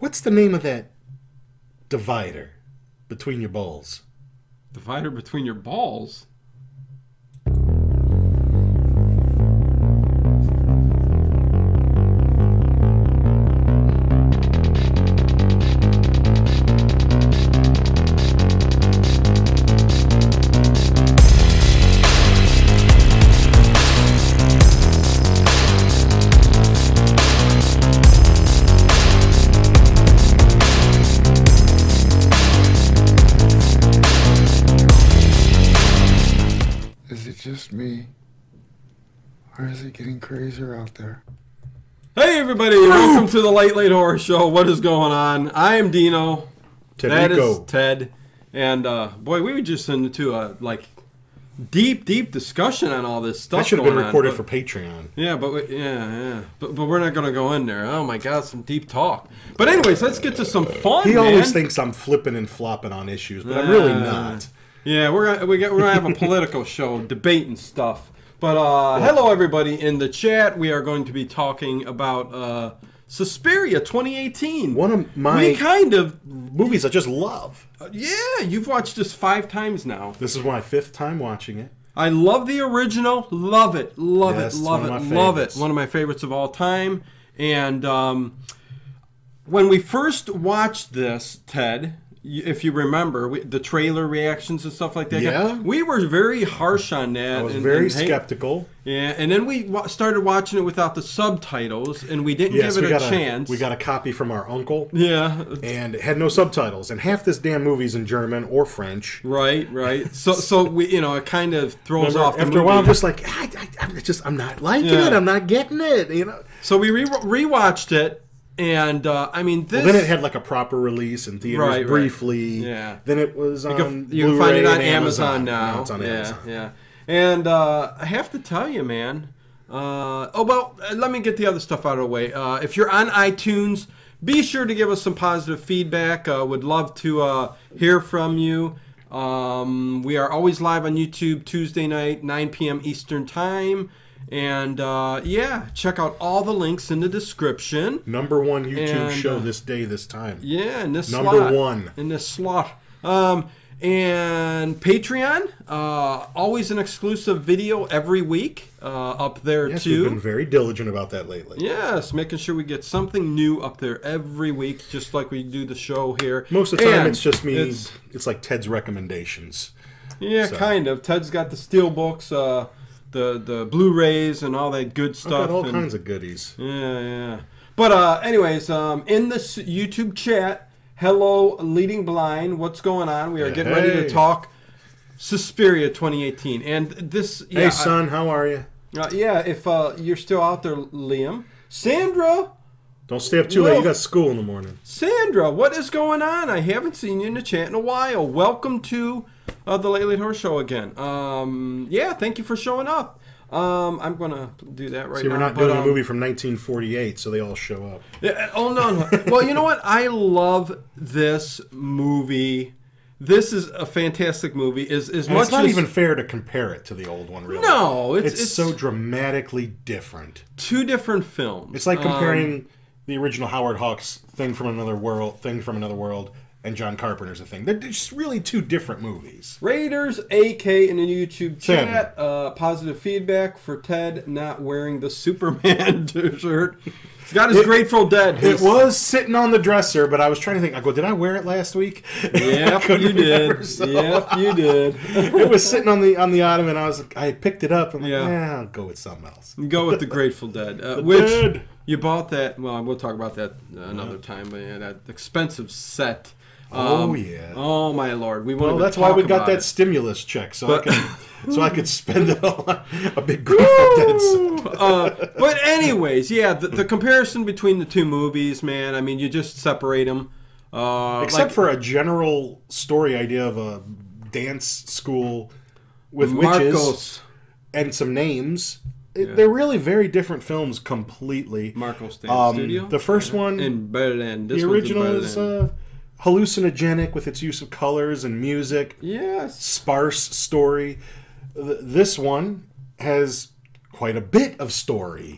What's the name of that divider between your balls? Divider between your balls? Is it just me? Or is it getting crazier out there? Hey everybody, welcome to the Late Horror Show. What is going on? I am Dino. That is Ted. And boy, we were just into a deep discussion on all this stuff. That should have been recorded for Patreon. Yeah, but we're not going to go in there. Oh my God, some deep talk. But anyways, let's get to some fun. He always thinks I'm flipping and flopping on issues, but I'm really not. Yeah, we're gonna have a political show, debating stuff. But hello everybody in the chat. We are going to be talking about Suspiria 2018. One of my movies I just love. Yeah, you've watched this 5 times now. This is my 5th time watching it. I love the original. Love it. Love it. Love it. One of my favorites of all time. And when we first watched this, Ted, if you remember, the trailer reactions and stuff like that. Yeah. We were very harsh on that. I was very skeptical. Yeah, and then we started watching it without the subtitles, and we didn't give it a chance. We got a copy from our uncle. Yeah. And it had no subtitles. And half this damn movie's in German or French. Right. So we, it kind of throws off the movie. After a while, I'm just like, I'm not liking it. I'm not getting it, So we rewatched it. And this. Well, then it had like a proper release in theaters briefly. Yeah. Then it was on. You can find it on Amazon now. Now it's on Amazon. Yeah. And I have to tell you, man. Let me get the other stuff out of the way. If you're on iTunes, be sure to give us some positive feedback. Would love to hear from you. We are always live on YouTube Tuesday night, 9 p.m. Eastern Time. And check out all the links in the description. Number 1 YouTube show this day, this time. Yeah, in this Number slot. 1. In this slot. And Patreon, always an exclusive video every week up there yes, too. We've been very diligent about that lately. Yes, making sure we get something new up there every week, just like we do the show here. Most of the time, it's just me. It's like Ted's recommendations. Yeah, kind of. Ted's got the steel books. The Blu-rays and all that good stuff. I've got all kinds of goodies. Yeah. But anyways, in this YouTube chat, hello, Leading Blind. What's going on? We are getting ready to talk Suspiria 2018. And this... Hey, son, how are you? If you're still out there, Liam. Sandra! Don't stay up too late. You got school in the morning. Sandra, what is going on? I haven't seen you in the chat in a while. Welcome to... the Late Horror Show again. Thank you for showing up. I'm going to do that right now. See, we're not doing a movie from 1948, so they all show up. Yeah, no. Well, you know what? I love this movie. This is a fantastic movie. It's not even fair to compare it to the old one, really. No. It's so dramatically different. 2 different films. It's like comparing the original Howard Hawks Thing from Another World, and John Carpenter's A Thing. They're just really 2 different movies. Raiders AK in the YouTube chat. Positive feedback for Ted not wearing the Superman shirt. He's got his Grateful Dead. It was sitting on the dresser, but I was trying to think. I go, did I wear it last week? Yep, you did. Yep, you did. It was sitting on the ottoman. I picked it up. I'm like, I'll go with something else. Go with the Grateful Dead. You bought that. Well, we'll talk about that another time. But that expensive set. Oh my Lord! That's why we got that stimulus check, so I could spend it on a big Grateful Dead set. But anyways, the comparison between the 2 movies, man. I mean, you just separate them. Except for a general story idea of a dance school with witches and some names. They're really very different films completely. Marcos Dance Studio. The first one in Berlin. The original is hallucinogenic with its use of colors and music. Yes. Sparse story. This one has quite a bit of story.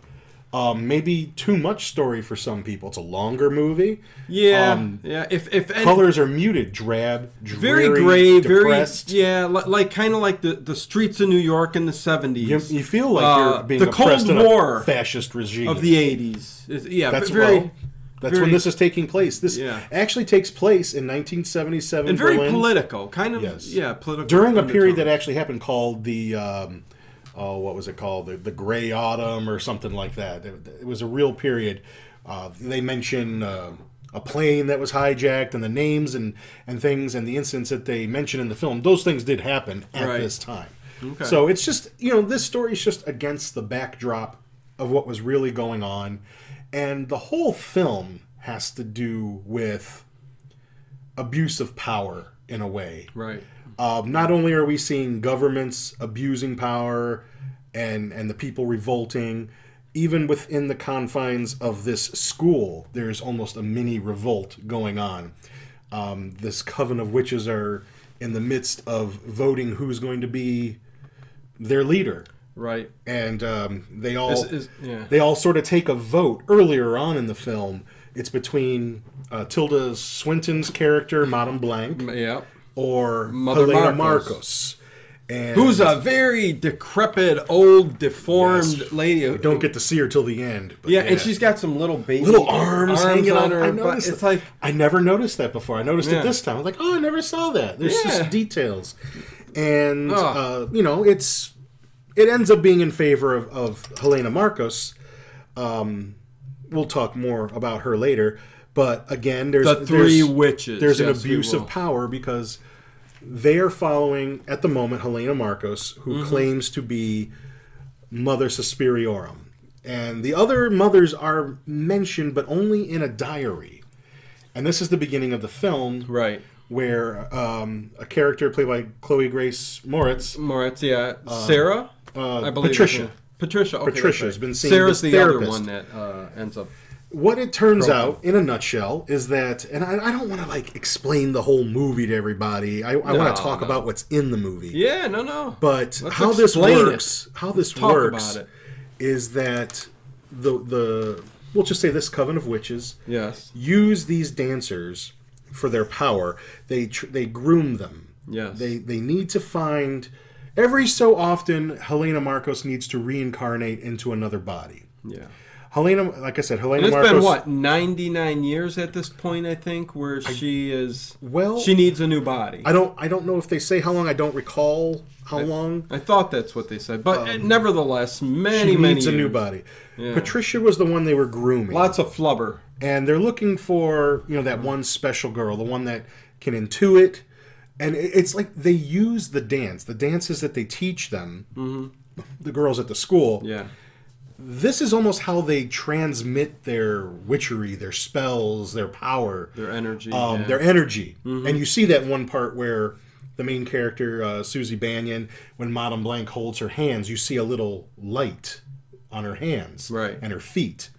Maybe too much story for some people. It's a longer movie. Yeah, yeah. If colors are muted, drab, dreary, very gray, depressed. like kind of like the streets of New York in the 70s. You feel like you're being the oppressed Cold in War a fascist regime of the 80s. That's very. That's when this is taking place. This actually takes place in 1977 and very Berlin. political, kind of. Yes. Yeah, political. During a period that actually happened called the what was it called? The Gray Autumn or something like that. It was a real period. They mention a plane that was hijacked and the names and things and the incidents that they mention in the film. Those things did happen at this time. Okay. So it's just, this story is just against the backdrop of what was really going on. And the whole film has to do with abuse of power in a way. Right. Not only are we seeing governments abusing power and the people revolting, even within the confines of this school, there's almost a mini revolt going on. This coven of witches are in the midst of voting who's going to be their leader. Right. And they all sort of take a vote earlier on in the film. It's between Tilda Swinton's character, Madame Blanc, or Mother Helena Marcos. And who's a very decrepit, old, deformed lady. You don't get to see her till the end. But and she's got some little arms hanging on her. But it's like I never noticed that before. I noticed it this time. I was like, I never saw that. There's just details, and it ends up being in favor of Helena Marcos. We'll talk more about her later. But again, there's the three witches. There's an abuse of power because they are following, at the moment, Helena Marcos, who claims to be Mother Suspiriorum. And the other mothers are mentioned, but only in a diary. And this is the beginning of the film. Right. Where a character played by Chloe Grace Moretz. Sarah? I believe Patricia. Patricia. Okay, Patricia's been seeing Sarah's this the therapist. other one that ends up. What it turns out, in a nutshell, is that, and I don't want to explain the whole movie to everybody. I want to talk about what's in the movie. Yeah, no. But Let's how this works, about it. Is that the we'll just say this coven of witches use these dancers for their power. They groom them. Yes. They need to find. Every so often, Helena Marcos needs to reincarnate into another body. Yeah. Helena, like I said, Helena Marcos. It's been what, 99 years at this point, I think, where she is. Well, she needs a new body. I don't know if they say how long. I don't recall how long. I thought that's what they said, but nevertheless, many she needs years. a new body. Yeah. Patricia was the one they were grooming. Lots of flubber, and they're looking for that one special girl, the one that can intuit. And it's like they use the dances that they teach them, the girls at the school. Yeah. This is almost how they transmit their witchery, their spells, their power. Their energy. Their energy. And you see that one part where the main character, Susie Banyan, when Madame Blanc holds her hands, you see a little light on her hands and her feet.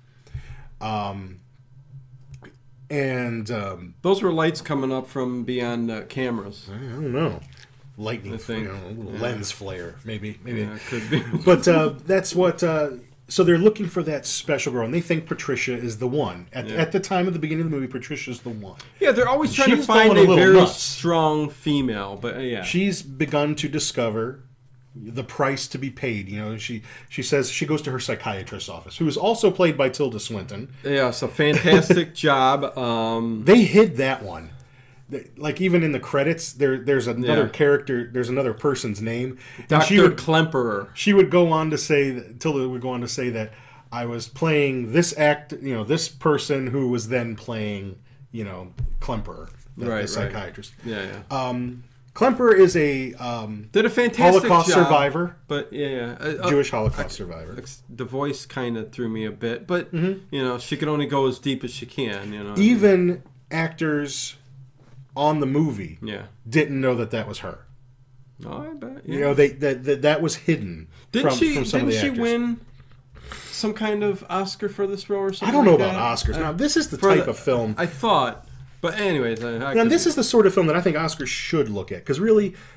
Those were lights coming up from beyond cameras. I don't know. Lightning, a little lens flare, maybe. Yeah, it could be. But that's what. So they're looking for that special girl, and they think Patricia is the one. At the time of the beginning of the movie, Patricia's the one. Yeah, they're always trying to find a very strong female, but she's begun to discover the price to be paid. She says she goes to her psychiatrist's office, who is also played by Tilda Swinton. Yeah, it's a fantastic job. They hid that one. Even in the credits, there's another character. There's another person's name. Dr. Klemperer. She would go on to say, Tilda would go on to say that I was playing this this person who was then playing, Klemperer, the psychiatrist. Yeah. Klemperer is a did a fantastic Holocaust job, survivor. But Jewish Holocaust survivor. The voice kind of threw me a bit, but she can only go as deep as she can. Even actors on the movie didn't know that was her. Oh, I bet. Yeah. That was hidden from some of the actors. Didn't she win some kind of Oscar for this role or something? I don't know about Oscars. Now, this is the type of film. I thought. But anyways. This is the sort of film that I think Oscars should look at. Because really,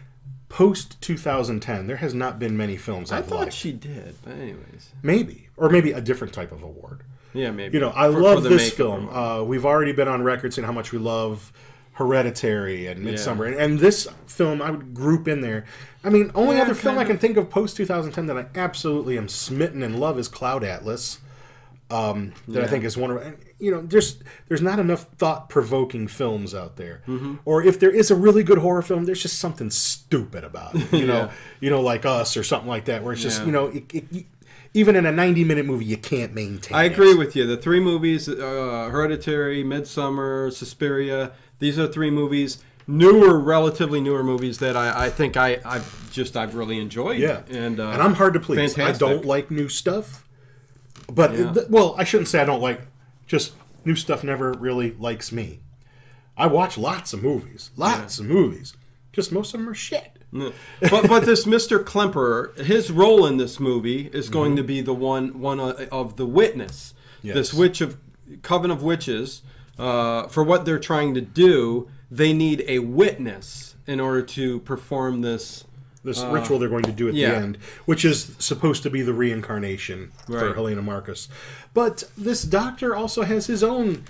post 2010, there has not been many films I've liked. I thought she did, but anyways. Maybe. Or maybe a different type of award. Yeah, maybe. You know, I love this film. We've already been on record saying how much we love Hereditary and Midsommar. And this film I would group in there. I mean, only other film I can think of post 2010 that I absolutely am smitten and love is Cloud Atlas. That I think is one of, you know, there's not enough thought-provoking films out there. Mm-hmm. Or if there is a really good horror film, there's just something stupid about it. You know, like Us or something like that, where it's just, you know, even in a 90-minute movie, you can't maintain I agree with you. The three movies, Hereditary, Midsommar, Suspiria, these are three movies, relatively newer movies that I think I've really enjoyed. Yeah, and I'm hard to please. Fantastic. I don't like new stuff. But, I shouldn't say I don't like, just new stuff never really likes me. I watch lots of movies. Just most of them are shit. But this Mr. Klemperer, his role in this movie is going to be the one of the witness. Yes. This witch of Coven of Witches, for what they're trying to do, they need a witness in order to perform this ritual they're going to do at the end, which is supposed to be the reincarnation for Helena Marcos. But this doctor also has his own...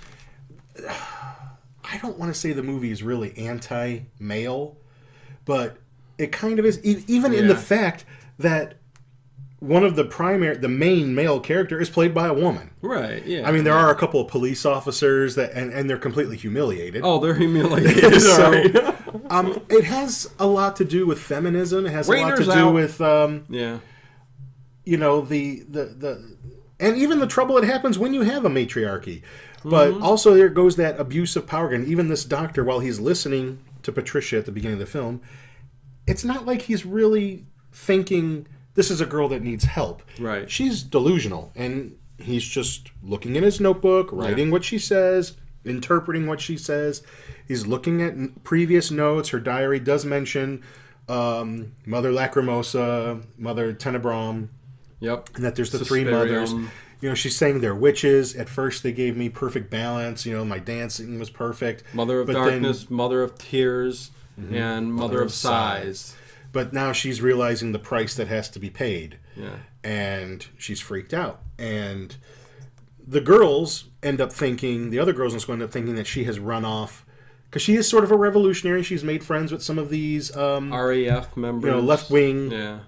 I don't want to say the movie is really anti-male, but it kind of is, even in the fact that one of the main male character is played by a woman. Right, yeah. I mean, there are a couple of police officers that, and they're completely humiliated. Oh, they're humiliated. So, it has a lot to do with feminism. It has a lot to do with, you know, the and even the trouble that happens when you have a matriarchy. But also there goes that abuse of power. And even this doctor, while he's listening to Patricia at the beginning of the film, it's not like he's really thinking... This is a girl that needs help. Right. She's delusional, and he's just looking in his notebook, writing what she says, interpreting what she says. He's looking at previous notes. Her diary does mention Mother Lacrimosa, Mother Tenebrum. Yep. And that there's the three mothers. You know, she's saying they're witches. At first, they gave me perfect balance. You know, my dancing was perfect. Mother of Darkness, Mother of Tears, and Mother of Sighs. But now she's realizing the price that has to be paid. Yeah. And she's freaked out. And the other girls end up thinking that she has run off. Because she is sort of a revolutionary. She's made friends with some of these... RAF members. You know, left-wing...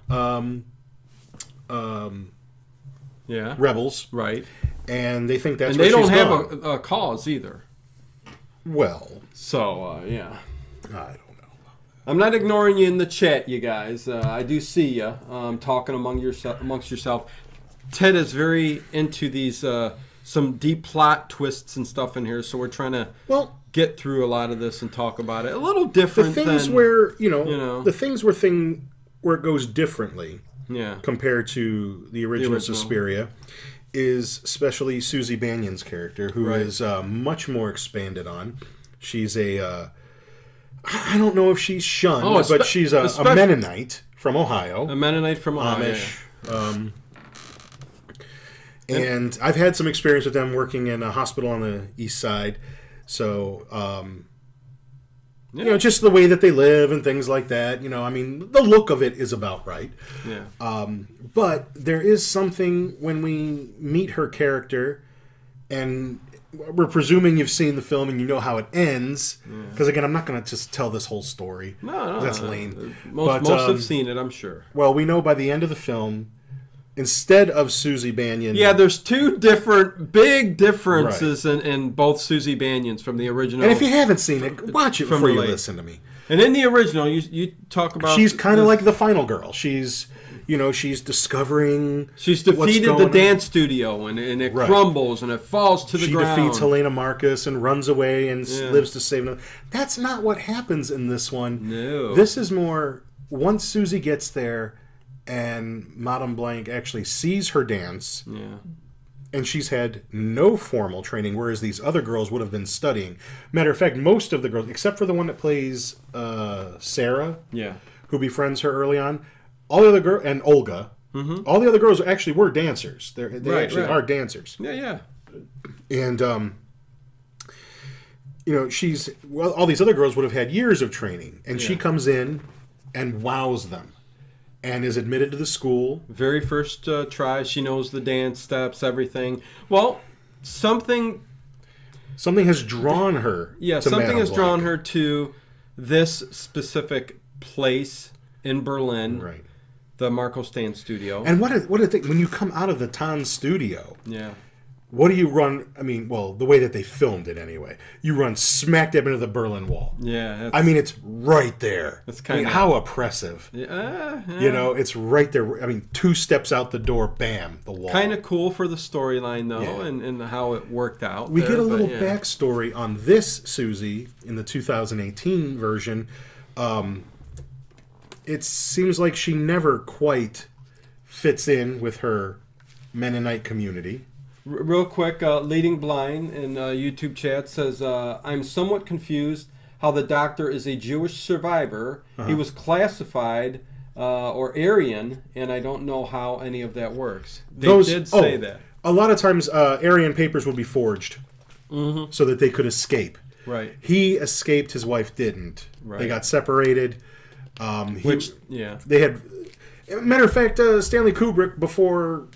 rebels. Right. And they think that's where she's gone. And they don't have a cause either. Well. So, yeah. I don't know. I'm not ignoring you in the chat, you guys. I do see you talking amongst yourself. Ted is very into these some deep plot twists and stuff in here, so we're trying to get through a lot of this and talk about it. A little different. The things where the things where it goes differently, compared to the original Suspiria, is especially Susie Banion's character, who is much more expanded on. She's I don't know if she's shunned, but she's a Mennonite from Ohio. A Mennonite from Ohio. Amish. And I've had some experience with them working in a hospital on the east side. So, you know, just the way that they live and things like that. You know, I mean, the look of it is about right. Yeah. But there is something when we meet her character, and we're presuming you've seen the film and you know how it ends. Because, again, I'm not going to just tell this whole story. No. That's lame. Most have seen it, I'm sure. Well, we know by the end of the film, instead of Susie Banion... Yeah, there's two big differences in both Susie Banions from the original. And if you haven't seen it, watch it before you listen to me. And in the original, you talk about... She's kind of like the final girl. She's discovering... She's defeated the dance studio, and it crumbles, and it falls to the ground. She defeats Helena Marcos and runs away and lives to save them. That's not what happens in this one. No. This is more... Once Susie gets there, and Madame Blanc actually sees her dance... And she's had no formal training, whereas these other girls would have been studying. Matter of fact, most of the girls, except for the one that plays Sarah, who befriends her early on, all the other girls, and Olga, all the other girls actually were dancers. They actually are dancers. Yeah. And, you know, all these other girls would have had years of training. And she comes in and wows them. And is admitted to the school. Very first try. She knows the dance steps, everything. Well, something has drawn her. Yeah, to something Madame has Blanc. drawn her to this specific place in Berlin. Right. The Marco Stan studio. And what a thing, when you come out of the Tanz studio, yeah. what do you run? I mean, well, the way that they filmed it anyway, you run smack dab into the Berlin Wall. Yeah. I mean, it's right there. It's kind of how oppressive. Yeah. You know, it's right there. I mean, 2 steps out the door, bam, the wall. Kind of cool for the storyline, though, Yeah. and how it worked out. We get a little backstory on this Susie in the 2018 version. It seems like she never quite fits in with her Mennonite community. Real quick, Leading Blind in YouTube chat says, I'm somewhat confused how the doctor is a Jewish survivor. He was classified or Aryan, and I don't know how any of that works. They did say that. A lot of times Aryan papers would be forged so that they could escape. Right. He escaped, his wife didn't. Right. They got separated. They had... Matter of fact, Stanley Kubrick, before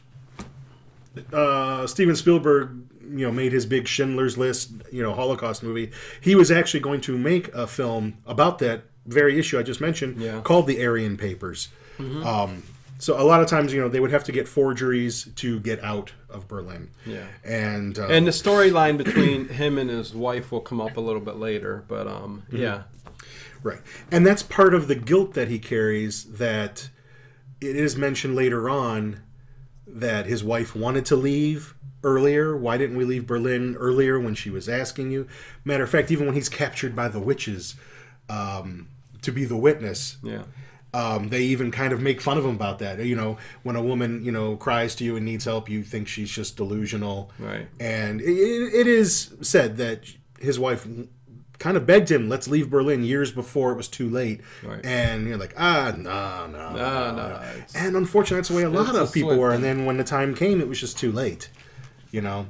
Steven Spielberg, made his big Schindler's List, Holocaust movie, he was actually going to make a film about that very issue I just mentioned called The Aryan Papers. So a lot of times, they would have to get forgeries to get out of Berlin. Yeah. And the storyline between him and his wife will come up a little bit later, but yeah. Right. And that's part of the guilt that he carries, that it is mentioned later on that his wife wanted to leave earlier. Why didn't we leave Berlin earlier when she was asking you? Matter of fact, even when he's captured by the witches to be the witness, they even kind of make fun of him about that. When a woman, cries to you and needs help, you think she's just delusional. Right. And it is said that his wife kind of begged him, let's leave Berlin, years before it was too late. Right. And you're like, no. And unfortunately, that's the way a lot of people were. And then when the time came, it was just too late. Yeah.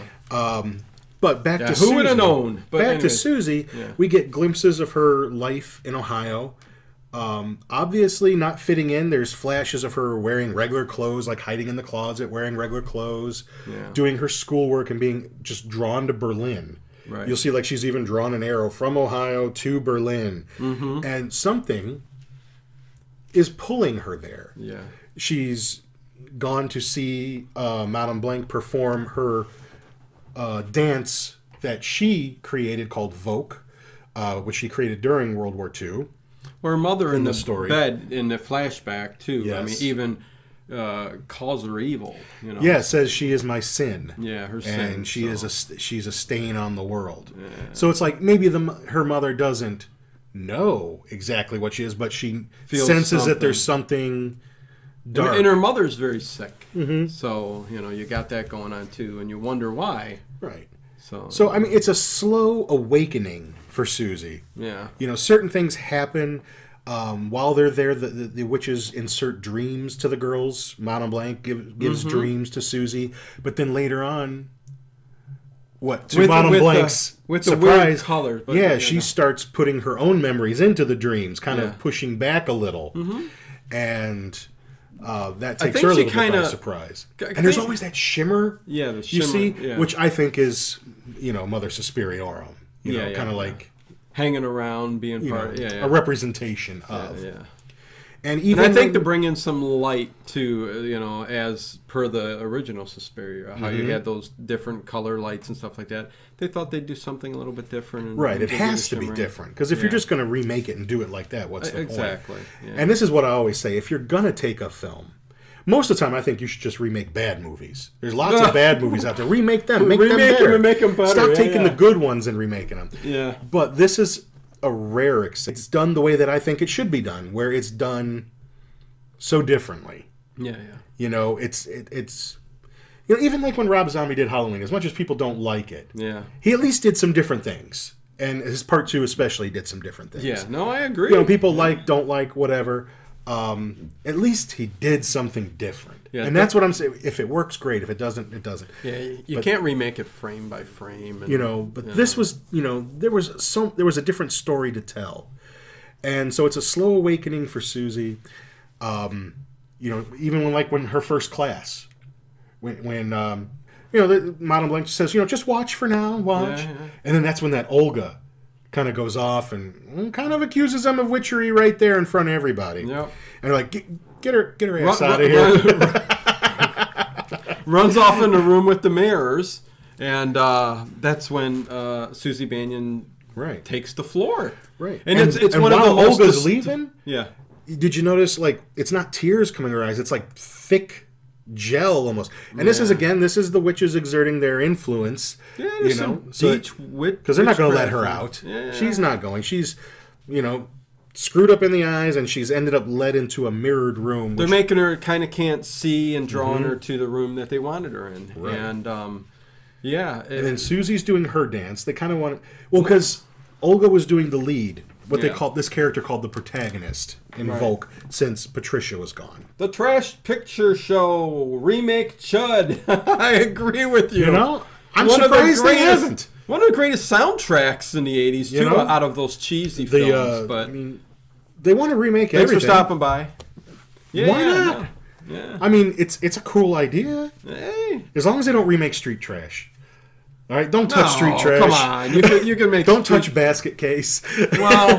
But back to Susie. Who would have known? But back to Susie, we get glimpses of her life in Ohio. Obviously not fitting in. There's flashes of her wearing regular clothes, like hiding in the closet, wearing regular clothes, doing her schoolwork and being just drawn to Berlin. Right. You'll see like she's even drawn an arrow from Ohio to Berlin. And something is pulling her there. Yeah. She's gone to see Madame Blanc perform her dance that she created called Vogue, which she created during World War II. Her mother in the story. bed in the flashback, too. Yes. I mean, even calls her evil. Yeah, says she is my sin. Yeah, her sin. And she's a stain on the world. Yeah. So it's like maybe her mother doesn't know exactly what she is, but she senses that there's something dark. And her mother's very sick. So, you got that going on too, and you wonder why. Right. So I mean, it's a slow awakening for Susie. Yeah. Certain things happen. While they're there, the witches insert dreams to the girls. Madame Blanc gives dreams to Susie, but then later on, Madame Blanc's with surprise, the weird colors. She starts putting her own memories into the dreams, kind of pushing back a little, and that takes her a little bit by surprise. And there's always that shimmer. Yeah, the shimmer. You see, which I think is Mother Superiorum. Kind of like. Hanging around, being part of a representation of. Yeah. And even I think to bring in some light to, as per the original Suspiria, how you had those different color lights and stuff like that. They thought they'd do something a little bit different. Right, it has to be different. Because if you're just going to remake it and do it like that, what's the point? Exactly. Yeah. And this is what I always say. If you're going to take a film, most of the time I think you should just remake bad movies. There's lots of bad movies out there. Remake them. Make them better. Make them better. Stop taking the good ones and remaking them. Yeah. But this is a rare exception. It's done the way that I think it should be done, where it's done so differently. Yeah. It's even like when Rob Zombie did Halloween, as much as people don't like it, he at least did some different things. And his part 2 especially did some different things. Yeah, no, I agree. People don't like, whatever. At least he did something different. Yeah, and that's what I'm saying. If it works, great. If it doesn't, it doesn't. Yeah, you can't remake it frame by frame. And, but this was, there was a different story to tell. And so it's a slow awakening for Susie. Even when her first class, when Madame Blanc says, just watch for now, watch. Yeah. And then that's when that Olga kind of goes off and kind of accuses them of witchery right there in front of everybody. Yep. And they're like, get her ass out of here. Runs off in the room with the mirrors, and that's when Susie Bannion takes the floor. Right. And it's one of the most... Olga's leaving, yeah. Did you notice, it's not tears coming to her eyes, it's like thick gel almost. And this is the witches exerting their influence. Yeah, there's some beach witch. Because they're not going to let her out. Yeah. She's not going. She's, screwed up in the eyes, and she's ended up led into a mirrored room. They're making her kind of can't see and drawing her to the room that they wanted her in. Right. And, and then Susie's doing her dance. They kind of want... Well, because Olga was doing the lead. They called this character called the protagonist in Volk since Patricia was gone. The Trash Picture Show remake Chud. I agree with you. I'm surprised they haven't. One of the greatest soundtracks in the 80s, too, out of those cheesy films. But they want to remake everything. Thanks for stopping by. Yeah, why not? Yeah. It's a cool idea. Hey. As long as they don't remake Street Trash. All right, don't touch Street Trash. Come on, you can make. Don't touch Basket Case. Well,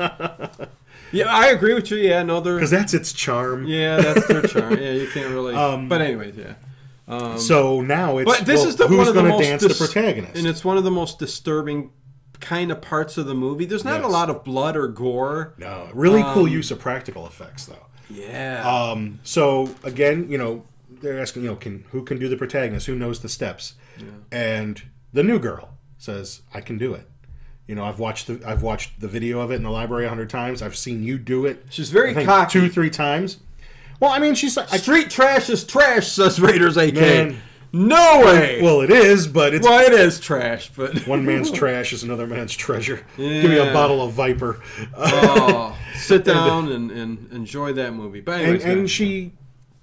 yeah, I agree with you. Yeah, no, because that's its charm. Yeah, that's their charm. Yeah, you can't really. But anyways, yeah. So now it's. But this is who's going to dance the protagonist, and it's one of the most disturbing kind of parts of the movie. There's not a lot of blood or gore. No, really cool use of practical effects though. Yeah. So again, they're asking, who can do the protagonist? Who knows the steps? Yeah. And the new girl says, "I can do it." I've watched the video of it in the library 100 times. I've seen you do it. She's very cocky. 2-3 times. Well, she's like... Street trash is trash, says Raiders AK. Man, no way! Well, it is, but it's... Well, it is trash, but... One man's trash is another man's treasure. Yeah. Give me a bottle of Viper. Sit down and enjoy that movie. But anyways, and she,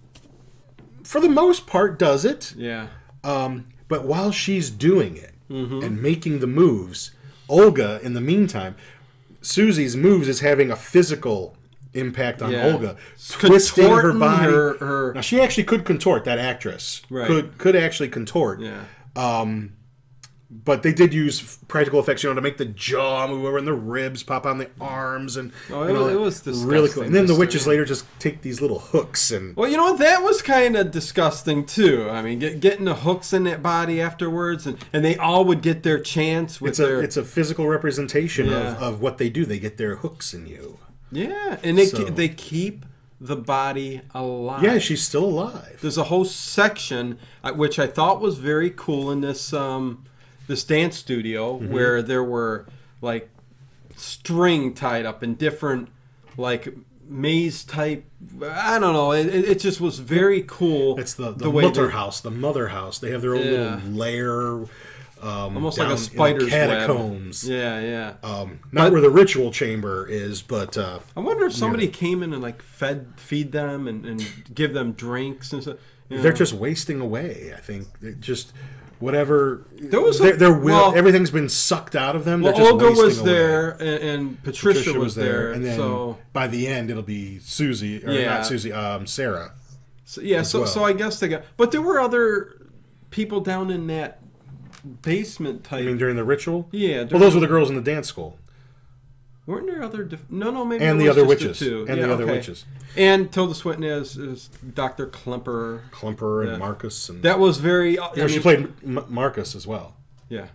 for the most part, does it. Yeah. But while she's doing it and making the moves... Olga, in the meantime, Susie's moves is having a physical impact on Olga, twisting her body. Now, she actually could contort. That actress could actually contort. Yeah. But they did use practical effects, to make the jaw move over and the ribs pop on the arms, and it was disgusting. Really cool. And then the witches later just take these little hooks and. Well, that was kind of disgusting too. Getting the hooks in that body afterwards, and they all would get their chance with It's a physical representation of what they do. They get their hooks in you. Yeah, and they keep the body alive. Yeah, she's still alive. There's a whole section which I thought was very cool in this. This dance studio where there were string tied up in different maze type. I don't know. It just was very cool. It's the mother house. The mother house. They have their own little lair. Almost like a spider's catacombs. Web. Yeah. Not where the ritual chamber is, but I wonder if somebody came in and feed them and give them drinks and stuff. They're just wasting away. I think just. Whatever everything's been sucked out of them. Well, Olga was there, and Patricia was there, and then by the end it'll be Susie, or not Susie, Sarah. So I guess they got, but there were other people down in that basement type. During the ritual? Yeah. Well, those were the girls in the dance school. Weren't there other? No, maybe. And the other witches. And the other witches. And Tilda Swinton is Dr. Klemper. And Marcus. And that was very... she played Marcus as well. Yeah.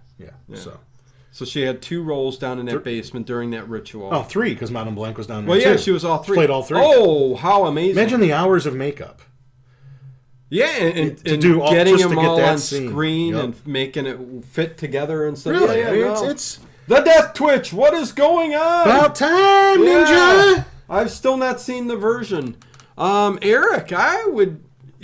So she had 2 roles down in that basement during that ritual. Oh, 3, because Madame Blanc was down there, Well, yeah, she was all 3. She played all 3. Oh, how amazing. Imagine the hours of makeup. Yeah, and getting them all on screen and making it fit together and stuff. Really? It's... The Death Twitch, what is going on? About time, Ninja! I've still not seen the version. Eric, I would,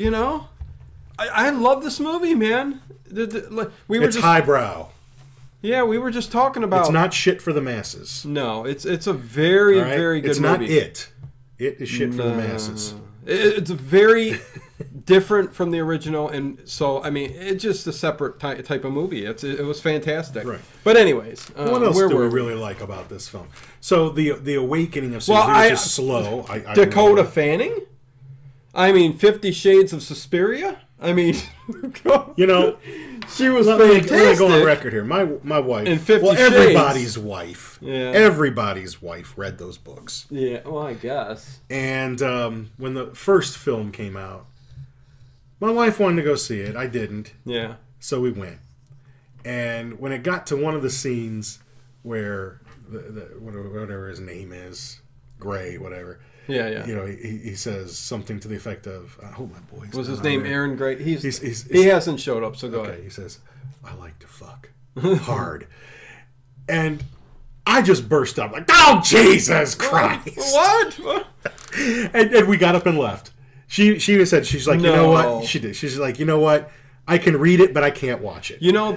I love this movie, man. It's highbrow. Yeah, we were just talking about... It's not shit for the masses. No, it's a very, very good movie. It's not it. It is shit for the masses. It's a very different from the original, and so I mean, it's just a separate type of movie. It was fantastic. Right. But anyways, what else do we really like about this film? So the awakening of Susie is just slow. Dakota Fanning. I mean, 50 Shades of Suspiria. I mean, you know, she was fantastic. Let me go on record here. My wife, in 50 Shades. Everybody's wife. Yeah. Everybody's wife read those books. Yeah, well, I guess. And when the first film came out, my wife wanted to go see it. I didn't. Yeah. So we went. And when it got to one of the scenes where whatever his name is, Gray, whatever. Yeah. You know, he says something to the effect of, "Oh, my boy." Was his name Aaron Gray? He hasn't showed up, so go ahead. He says, "I like to fuck hard," and I just burst up like, "Oh, Jesus Christ!" What? and we got up and left. She said, she's like, "You know what?" She did. She's like, "You know what? I can read it, but I can't watch it." You know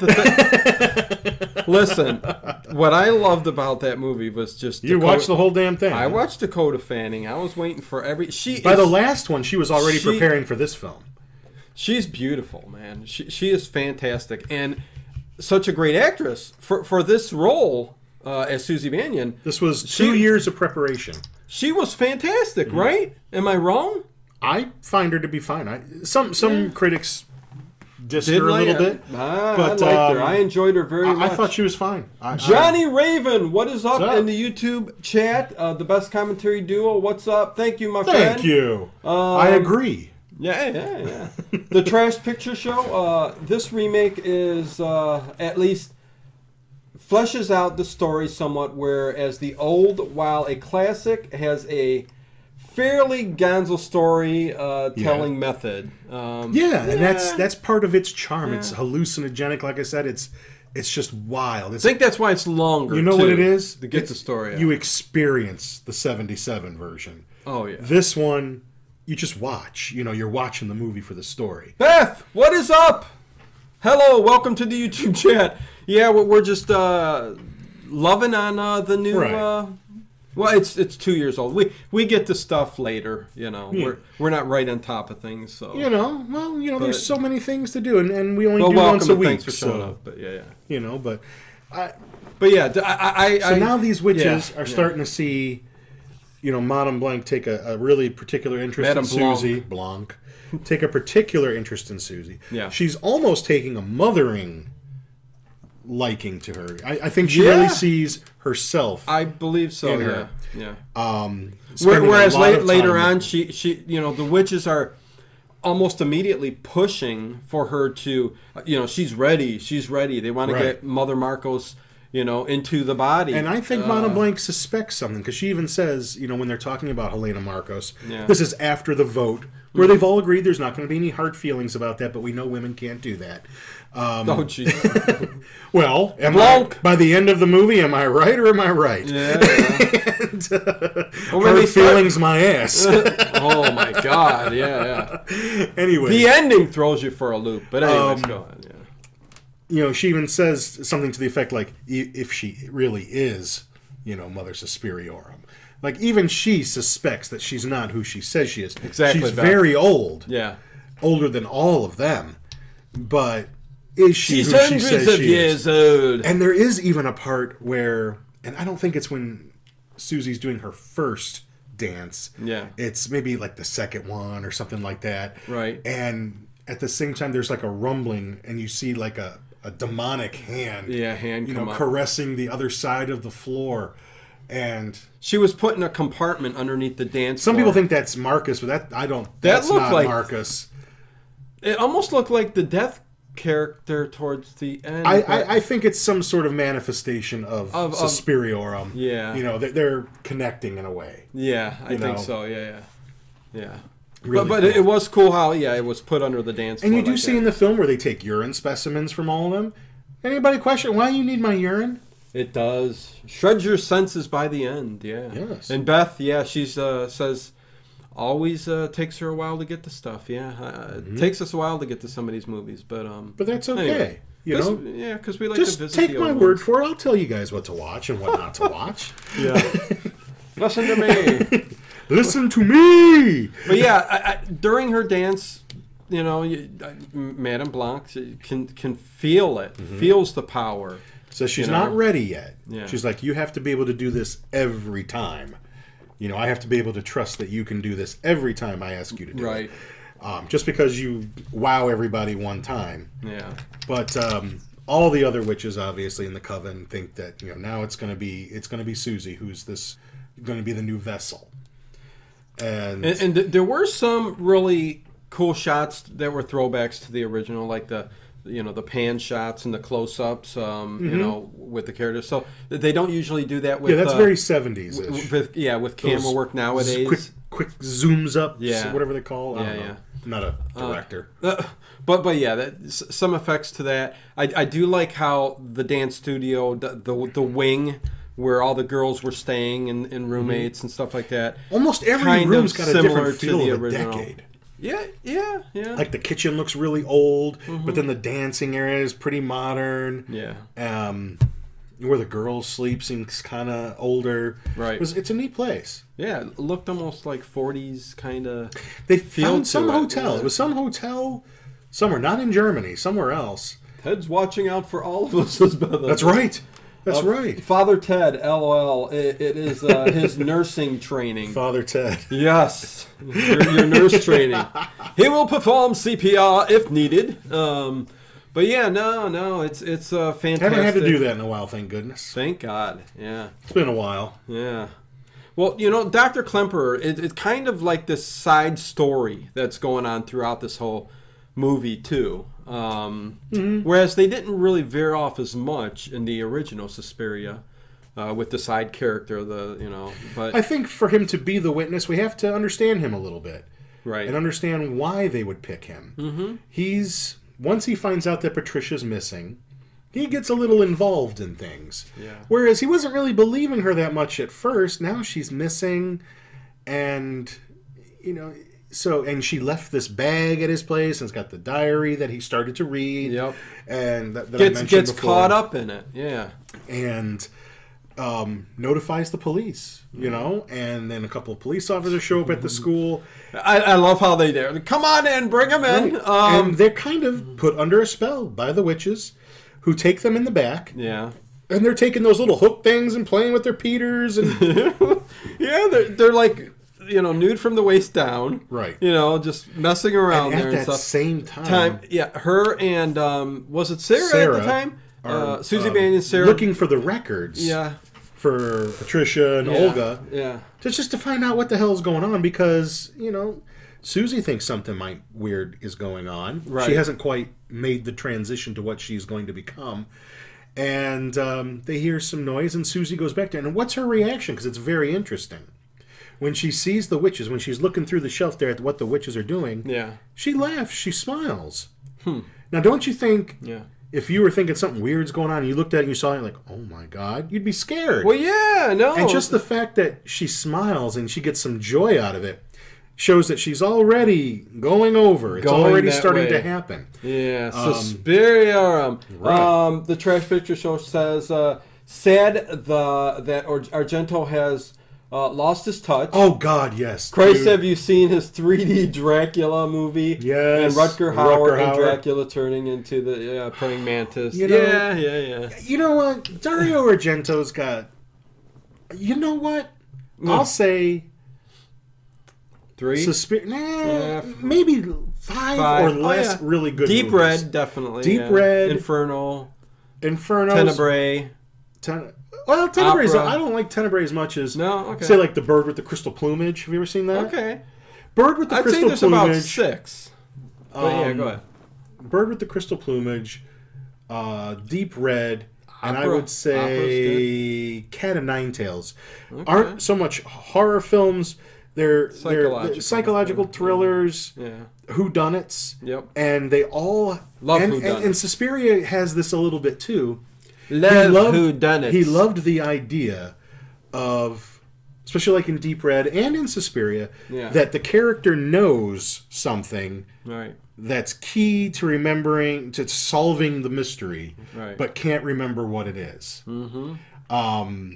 Listen, what I loved about that movie was just you watched the whole damn thing. I watched Dakota Fanning. I was waiting for By the last one, she was already preparing for this film. She's beautiful, man. She is fantastic and such a great actress for this role as Susie Bannion. This was 2 years of preparation. She was fantastic, right? Am I wrong? I find her to be fine. Some critics dissed her a little bit. But I liked her. I enjoyed her very much. I thought she was fine. Johnny Raven, what is up in the YouTube chat? The best commentary duo. What's up? Thank you, my friend. Thank you. I agree. Yeah. The Trash Picture Show. This remake is at least fleshes out the story somewhat, whereas the old, while a classic, has a fairly gonzo story telling method. And that's part of its charm. It's hallucinogenic, like I said. It's just wild. I think that's why it's longer. You know what it is? To get the story out. You experience the 77 version. Oh yeah. This one, you just watch. You know, you're watching the movie for the story. Beth, what is up? Hello, welcome to the YouTube chat. Yeah, we're just loving on the new. Right. Well, it's 2 years old. We get the stuff later, you know. Yeah. We're not right on top of things, so there's so many things to do, and we only do once a week. Thanks for showing up, but yeah. You know, but so now these witches are starting to see, you know, Madame Blanc take a really particular interest in Susie Blanc. Take a particular interest in Susie. Yeah, she's almost taking a mothering liking to her. I think she really sees herself. I believe so. In her. Yeah. Whereas later on, she you know, the witches are almost immediately pushing for her to, you know, she's ready. They want to get Mother Marcos, you know, into the body. And I think Madame Blanc suspects something, because she even says, you know, when they're talking about Helena Marcos, this is after the vote, where they've all agreed there's not going to be any hard feelings about that, but we know women can't do that. Oh, jeez. Well, by the end of the movie, am I right or am I right? Yeah. And, hard feelings, my ass. Oh, my God. Yeah. Anyway. The ending throws you for a loop, but anyways, go on. Yeah. You know, she even says something to the effect like, if she really is, you know, Mother Suspiriorum. Like, even she suspects that she's not who she says she is. Exactly. She's very old. Yeah. Older than all of them. But is she She's who she hundreds says of she years is? old. And there is even a part where, and I don't think it's when Susie's doing her first dance. Yeah. It's maybe like the second one or something like that. Right. And at the same time, there's like a rumbling, and you see like a demonic hand. Yeah, come up. Caressing the other side of the floor. And she was put in a compartment underneath the dance Some floor. people think that's Marcus, but that's not like Marcus. It almost looked like the death character towards the end. I think it's some sort of manifestation of Suspiriorum. Yeah. You know, they're connecting in a way. Yeah, I think so. Yeah. Really but cool. It was cool how, it was put under the dance floor. And you do see in the film where they take urine specimens from all of them. Anybody question why you need my urine? It does. Shreds your senses by the end, yeah. Yes. And Beth, she says always takes her a while to get to stuff, yeah. It takes us a while to get to some of these movies, but that's okay. Anyway, you know? Yeah, because we like just to visit take the my old word ones. for it. I'll tell you guys what to watch and what not to watch. Yeah. Listen to me. Listen to me! But yeah, during her dance, Madame Blanc can feel it, feels the power. So she's not ready yet. Yeah. She's like, you have to be able to do this every time. I have to be able to trust that you can do this every time I ask you to do it. Just because you wow everybody one time. Yeah. But all the other witches, obviously, in the coven think that now it's going to be Susie who's going to be the new vessel. And there were some really cool shots that were throwbacks to the original, like the pan shots and the close-ups, with the characters. So they don't usually do that with... Yeah, that's very 70s-ish. With camera work nowadays. Quick zooms up, whatever they call. I don't know. I'm not a director. But yeah, some effects to that. I do like how the dance studio, the wing... where all the girls were staying and roommates and stuff like that. Almost every room's got a different feel of a decade. Yeah. Like the kitchen looks really old, but then the dancing area is pretty modern. Yeah. Where the girls sleep seems kind of older. Right. It's a neat place. Yeah, it looked almost like 40s kind of. They found some hotel. It was some hotel somewhere, not in Germany, somewhere else. Ted's watching out for all of us. That's right. That's right. Father Ted, LOL. It is his nursing training. Father Ted. Yes. Your nurse training. He will perform CPR if needed. But yeah, no, it's fantastic. Haven't had to do that in a while, thank goodness. Thank God, yeah. It's been a while. Yeah. Well, Dr. Klemperer, it's kind of like this side story that's going on throughout this whole movie, too. Whereas they didn't really veer off as much in the original Suspiria with the side character, but I think for him to be the witness, we have to understand him a little bit. Right. And understand why they would pick him. Once he finds out that Patricia's missing, he gets a little involved in things. Yeah. Whereas he wasn't really believing her that much at first. Now she's missing, and and she left this bag at his place, and it's got the diary that he started to read. Yep. And that I mentioned gets before. caught up in it. Yeah. And notifies the police, and then a couple of police officers show up at the school. I love how they do. Come on in, bring them in. Right. And they're kind of put under a spell by the witches, who take them in the back. Yeah. And they're taking those little hook things and playing with their Peters. And yeah, they're like, nude from the waist down. Right. Just messing around and there at and that stuff. same time. Yeah, her and, was it Sarah at the time? Susie Bannion and Sarah. Looking for the records. Yeah. For Patricia and Olga. Yeah. Just to find out what the hell's going on, because, Susie thinks something weird is going on. Right. She hasn't quite made the transition to what she's going to become. And they hear some noise, and Susie goes back there. And what's her reaction? Because it's very interesting. When she sees the witches, when she's looking through the shelf there at what the witches are doing, she laughs, she smiles. Now, don't you think... Yeah. If you were thinking something weird's going on and you looked at it and you saw it, like, oh my God, you'd be scared. Well, yeah, no. And just the fact that she smiles and she gets some joy out of it shows that she's already going over. It's already starting to happen. Yeah, Suspiria. Right. The Trash Picture Show says, sad that Argento has... lost his touch. Oh, God, yes. Christ, dude. have you seen his 3D Dracula movie? Yes. And Rutger Hauer and Dracula turning into the praying mantis. Yeah. You know what? Dario Argento's got... You know what? I'll say... 3? Maybe 5 or less really good Deep movies. Red, definitely. Deep Red. Inferno. Tenebrae. Well, Tenebrae, I don't like Tenebrae as much as, say, like The Bird with the Crystal Plumage. Have you ever seen that? Okay. Bird with the Crystal Plumage. I'd say there's about 6. But yeah, go ahead. Bird with the Crystal Plumage, Deep Red, and I would say Cat of Nine Tails. Aren't so much horror films. They're psychological thrillers, whodunits. Yep. And they all... Love whodunits. And Suspiria has this a little bit, too. He loved the idea of, especially like in Deep Red and in Suspiria, that the character knows something that's key to solving the mystery, but can't remember what it is. For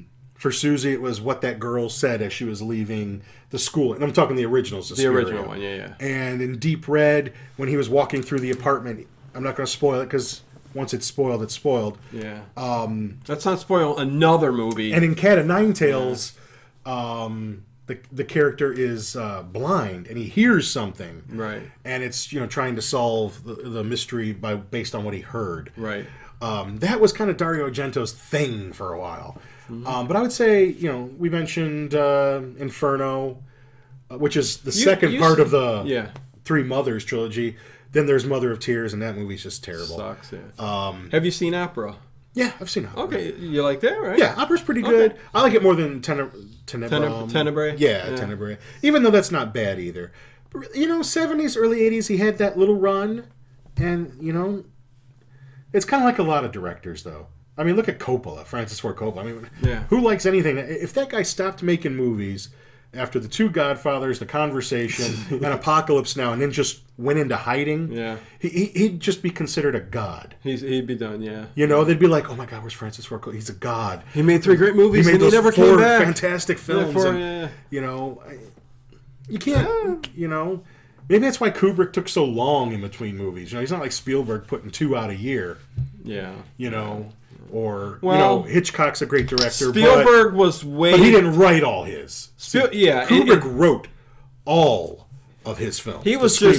For Susie, it was what that girl said as she was leaving the school. And I'm talking the original Suspiria. The original one, yeah. And in Deep Red, when he was walking through the apartment, I'm not going to spoil it because once it's spoiled, it's spoiled. Yeah. Let's not spoil another movie. And in Cat of Nine Tails, the character is blind and he hears something. Right. And it's trying to solve the mystery based on what he heard. Right. That was kind of Dario Argento's thing for a while. But I would say, we mentioned Inferno, which is the second part of the Three Mothers trilogy. Then there's Mother of Tears, and that movie's just terrible. Sucks, yeah. Have you seen Opera? Yeah, I've seen Opera. Okay, you like that, right? Yeah, Opera's pretty good. Okay. I like it more than Tenebrae. Yeah, Tenebrae. Even though that's not bad either. But, 70s, early 80s, he had that little run, and, it's kind of like a lot of directors, though. I mean, look at Coppola, Francis Ford Coppola. I mean, who likes anything? If that guy stopped making movies after The Two Godfathers, The Conversation, and Apocalypse Now, and then just went into hiding, he'd just be considered a god. He'd be done, yeah. They'd be like, oh my God, where's Francis Ford Coppola? He's a god. He made 3 great movies, he made those he never 4 came back. Fantastic films. You can't, maybe that's why Kubrick took so long in between movies. He's not like Spielberg putting 2 out a year. Yeah. Or Hitchcock's a great director. Spielberg but he didn't write all his. Kubrick and wrote all of his films. He was just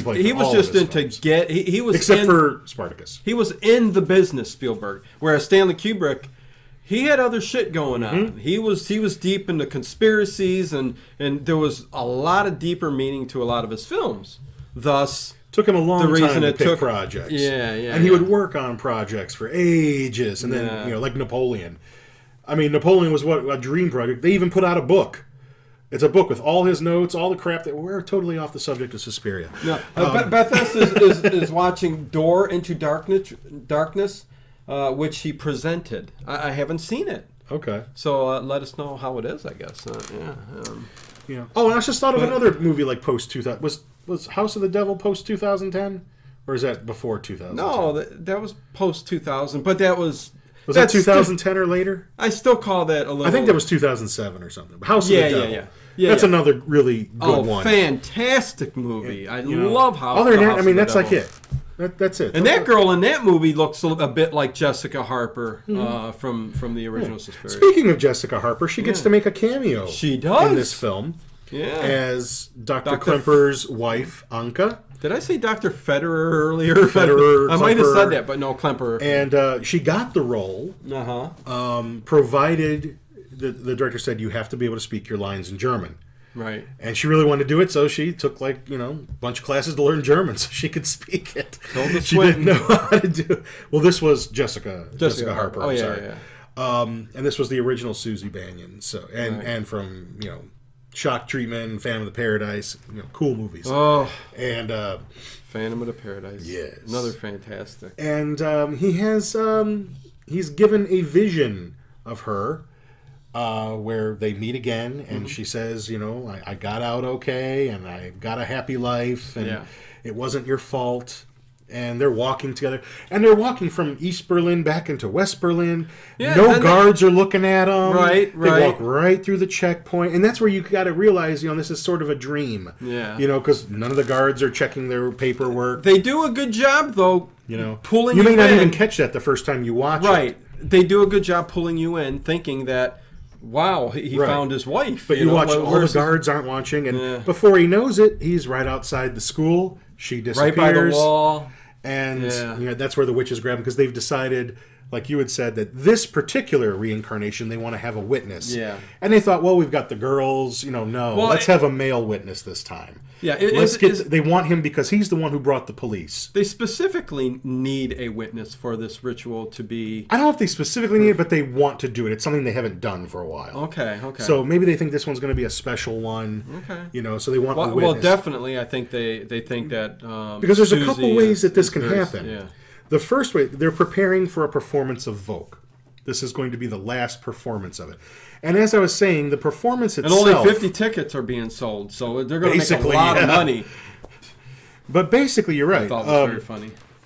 except for Spartacus. He was in the business, Spielberg. Whereas Stanley Kubrick, he had other shit going on. Mm-hmm. He was deep into conspiracies and there was a lot of deeper meaning to a lot of his films. Thus, took him a long time to pick projects. And he would work on projects for ages. And then, like Napoleon. I mean, Napoleon was a dream project. They even put out a book. It's a book with all his notes, all the crap that we're totally off the subject of Suspiria. No. Beth is watching Door into Darkness, which he presented. I haven't seen it. Okay. So let us know how it is, I guess. Oh, and I just thought of another movie like post-2000. Was House of the Devil post-2010? Or is that before 2010? No, that was post-2000, but that was... Was that 2010 or later? I still call that a little... I think that was 2007 or something. House of the Devil. Yeah, that's another really good one. Fantastic movie. I love House of the Devil. Other than that, that's like it. That's it. And that girl in that movie looks a bit like Jessica Harper from the original Suspiria. Speaking of Jessica Harper, she gets to make a cameo. She does. In this film. Yeah. As Dr. Klemper's wife, Anka. Did I say Dr. Federer earlier? Federer. I might have said that, but no, Klemper. And she got the role, provided the director said you have to be able to speak your lines in German. Right. And she really wanted to do it, so she took a bunch of classes to learn German so she could speak it. She didn't know how to do it. Well, this was Jessica Harper. Oh, I'm yeah, sorry. yeah. And this was the original Susie Bannion. So and from Shock Treatment, Phantom of the Paradise, cool movies. Oh, and Phantom of the Paradise. Yes, another fantastic. And he's given a vision of her where they meet again, and she says, I got out okay, and I got a happy life, and it wasn't your fault. And they're walking together. And they're walking from East Berlin back into West Berlin. Yeah, no guards are looking at them. Right. They walk right through the checkpoint. And that's where you got to realize, this is sort of a dream. Yeah. Because none of the guards are checking their paperwork. They do a good job, though, pulling you in. You may not even catch that the first time you watch it. Right. They do a good job pulling you in, thinking that, wow, he found his wife. But you watch, all the guards aren't watching. And before he knows it, he's right outside the school. She disappears. Right by the wall. And that's where the witches grab him, because they've decided, like you had said, that this particular reincarnation, they want to have a witness. Yeah. And they thought, well, we've got the girls, let's have a male witness this time. Yeah. They want him because he's the one who brought the police. They specifically need a witness for this ritual to be... I don't know if they specifically need it, but they want to do it. It's something they haven't done for a while. Okay. So maybe they think this one's going to be a special one. Okay. So they want a witness. Well, definitely, I think they think that... because there's a couple ways that this can happen. Yeah. The first way, they're preparing for a performance of Volk. This is going to be the last performance of it. And as I was saying, the performance itself... And only 50 tickets are being sold, so they're going to make a lot of money. But basically, you're right. I thought it was very funny.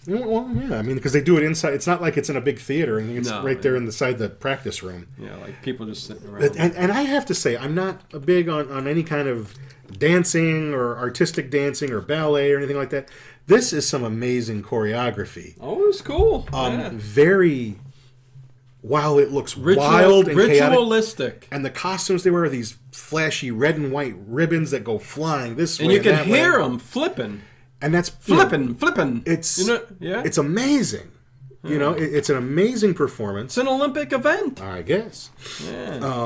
Well, yeah, I mean, because they do it inside. It's not like it's in a big theater, and it's right there inside the practice room. Yeah, like people just sitting around. And I have to say, I'm not big on any kind of dancing or artistic dancing or ballet or anything like that. This is some amazing choreography. Oh, it's cool. Very, while it looks wild and ritualistic. chaotic, and the costumes they wear are these flashy red and white ribbons that go flying this way. And you can hear them flipping. And that's flipping. It's yeah. It's amazing. You know, it's an amazing performance. It's an Olympic event, I guess. Yeah.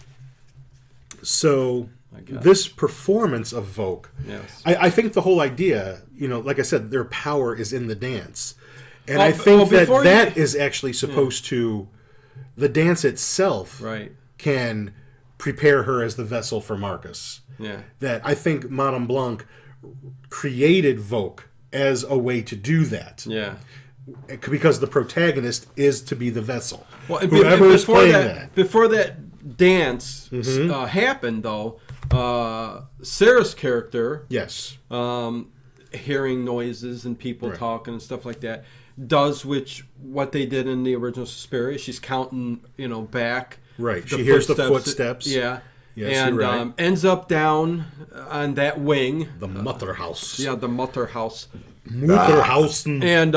So this performance of Vogue, yes, I think the whole idea, you know, like I said, their power is in the dance, and I think that is actually supposed to, the dance itself, can prepare her as the vessel for Marcus. Yeah. That I think Madame Blanc created Vogue as a way to do that. Yeah. Because the protagonist is to be the vessel. Well, whoever is playing that. Before that dance happened, though, Sarah's character, yes, hearing noises and people talking and stuff like that, does what they did in the original Suspiria. She's counting, back. Right. She hears the footsteps. Yeah. Yes, and you're right. Ends up down on that wing. The Mutterhaus. Yeah, the Mutterhaus. Mutterhausen. And,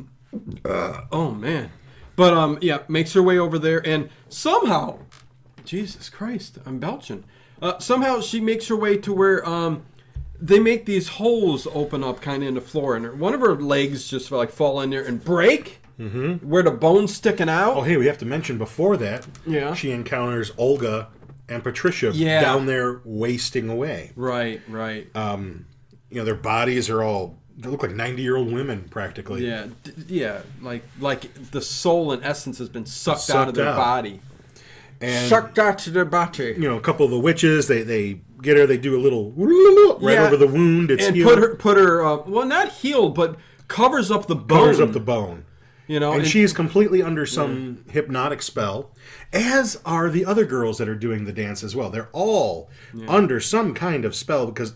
oh, man. But, makes her way over there. And somehow, Jesus Christ, I'm belching. Somehow she makes her way to where they make these holes open up kind of in the floor. And one of her legs just fall in there and break. Mm-hmm. Where the bone's sticking out. Oh, hey, we have to mention before that, she encounters Olga and Patricia down there wasting away. Right. Their bodies are they look like 90-year-old women practically. Yeah, like the soul and essence has been sucked out of their body. And sucked out to their body. A couple of the witches, they get her, they do a little over the wound. It's and healed. put her well, not healed, but covers up the bone. Covers up the bone. And she's completely under some hypnotic spell, as are the other girls that are doing the dance as well. They're all under some kind of spell because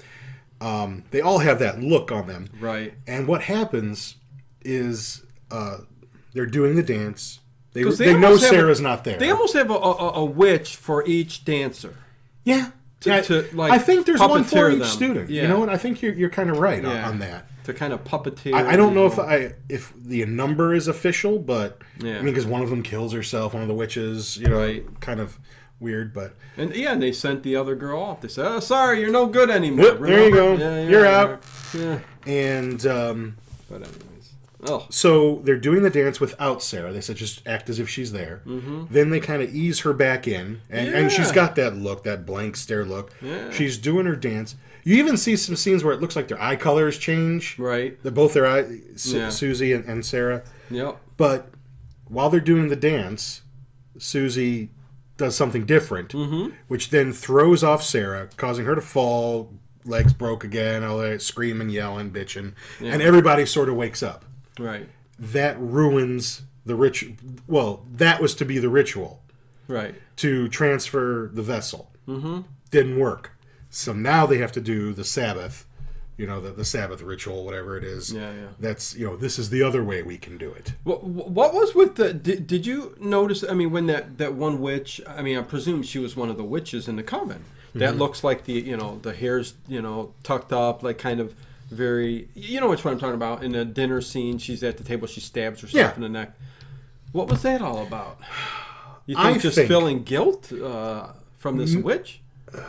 they all have that look on them. Right. And what happens is they're doing the dance. They know Sarah's not there. They almost have a witch for each dancer. Yeah. I think there's one for each student. Yeah. You know what? I think you're kind of right on that. To kind of puppeteer. I don't know if the number is official, but I mean, because one of them kills herself, one of the witches, kind of weird, but and they sent the other girl off. They said, "Oh, sorry, you're no good anymore." There you go. You're out. Yeah. And but anyways, so they're doing the dance without Sarah. They said just act as if she's there. Mm-hmm. Then they kind of ease her back in, and she's got that look, that blank stare look. Yeah. She's doing her dance. You even see some scenes where it looks like their eye colors change. Right. Both their eyes, Susie and Sarah. Yep. But while they're doing the dance, Susie does something different, which then throws off Sarah, causing her to fall, legs broke again, all that screaming, yelling, bitching, and everybody sort of wakes up. Right. That ruins the ritual. Well, that was to be the ritual. Right. To transfer the vessel. Mm-hmm. Didn't work. So now they have to do the Sabbath, the Sabbath ritual, whatever it is. Yeah. That's, this is the other way we can do it. What was with the, did you notice, I mean, when that one witch, I mean, I presume she was one of the witches in the coven. That looks like the hair's, tucked up, like kind of very, which one I'm talking about. In the dinner scene, she's at the table, she stabs herself in the neck. What was that all about? You think feeling guilt from this witch?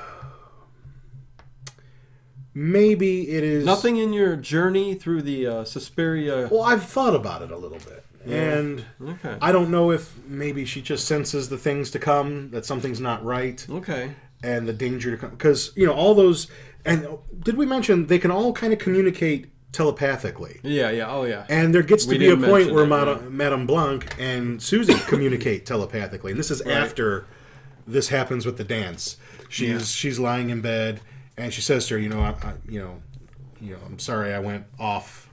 Maybe it is... Nothing in your journey through the Suspiria... Well, I've thought about it a little bit. And I don't know if maybe she just senses the things to come, that something's not right. Okay. And the danger to come. Because, all those... And did we mention they can all kind of communicate telepathically? Yeah. Oh, yeah. And there gets to be a point where Madame Blanc and Susie communicate telepathically. And this is after this happens with the dance. She's lying in bed... And she says to her, I'm sorry I went off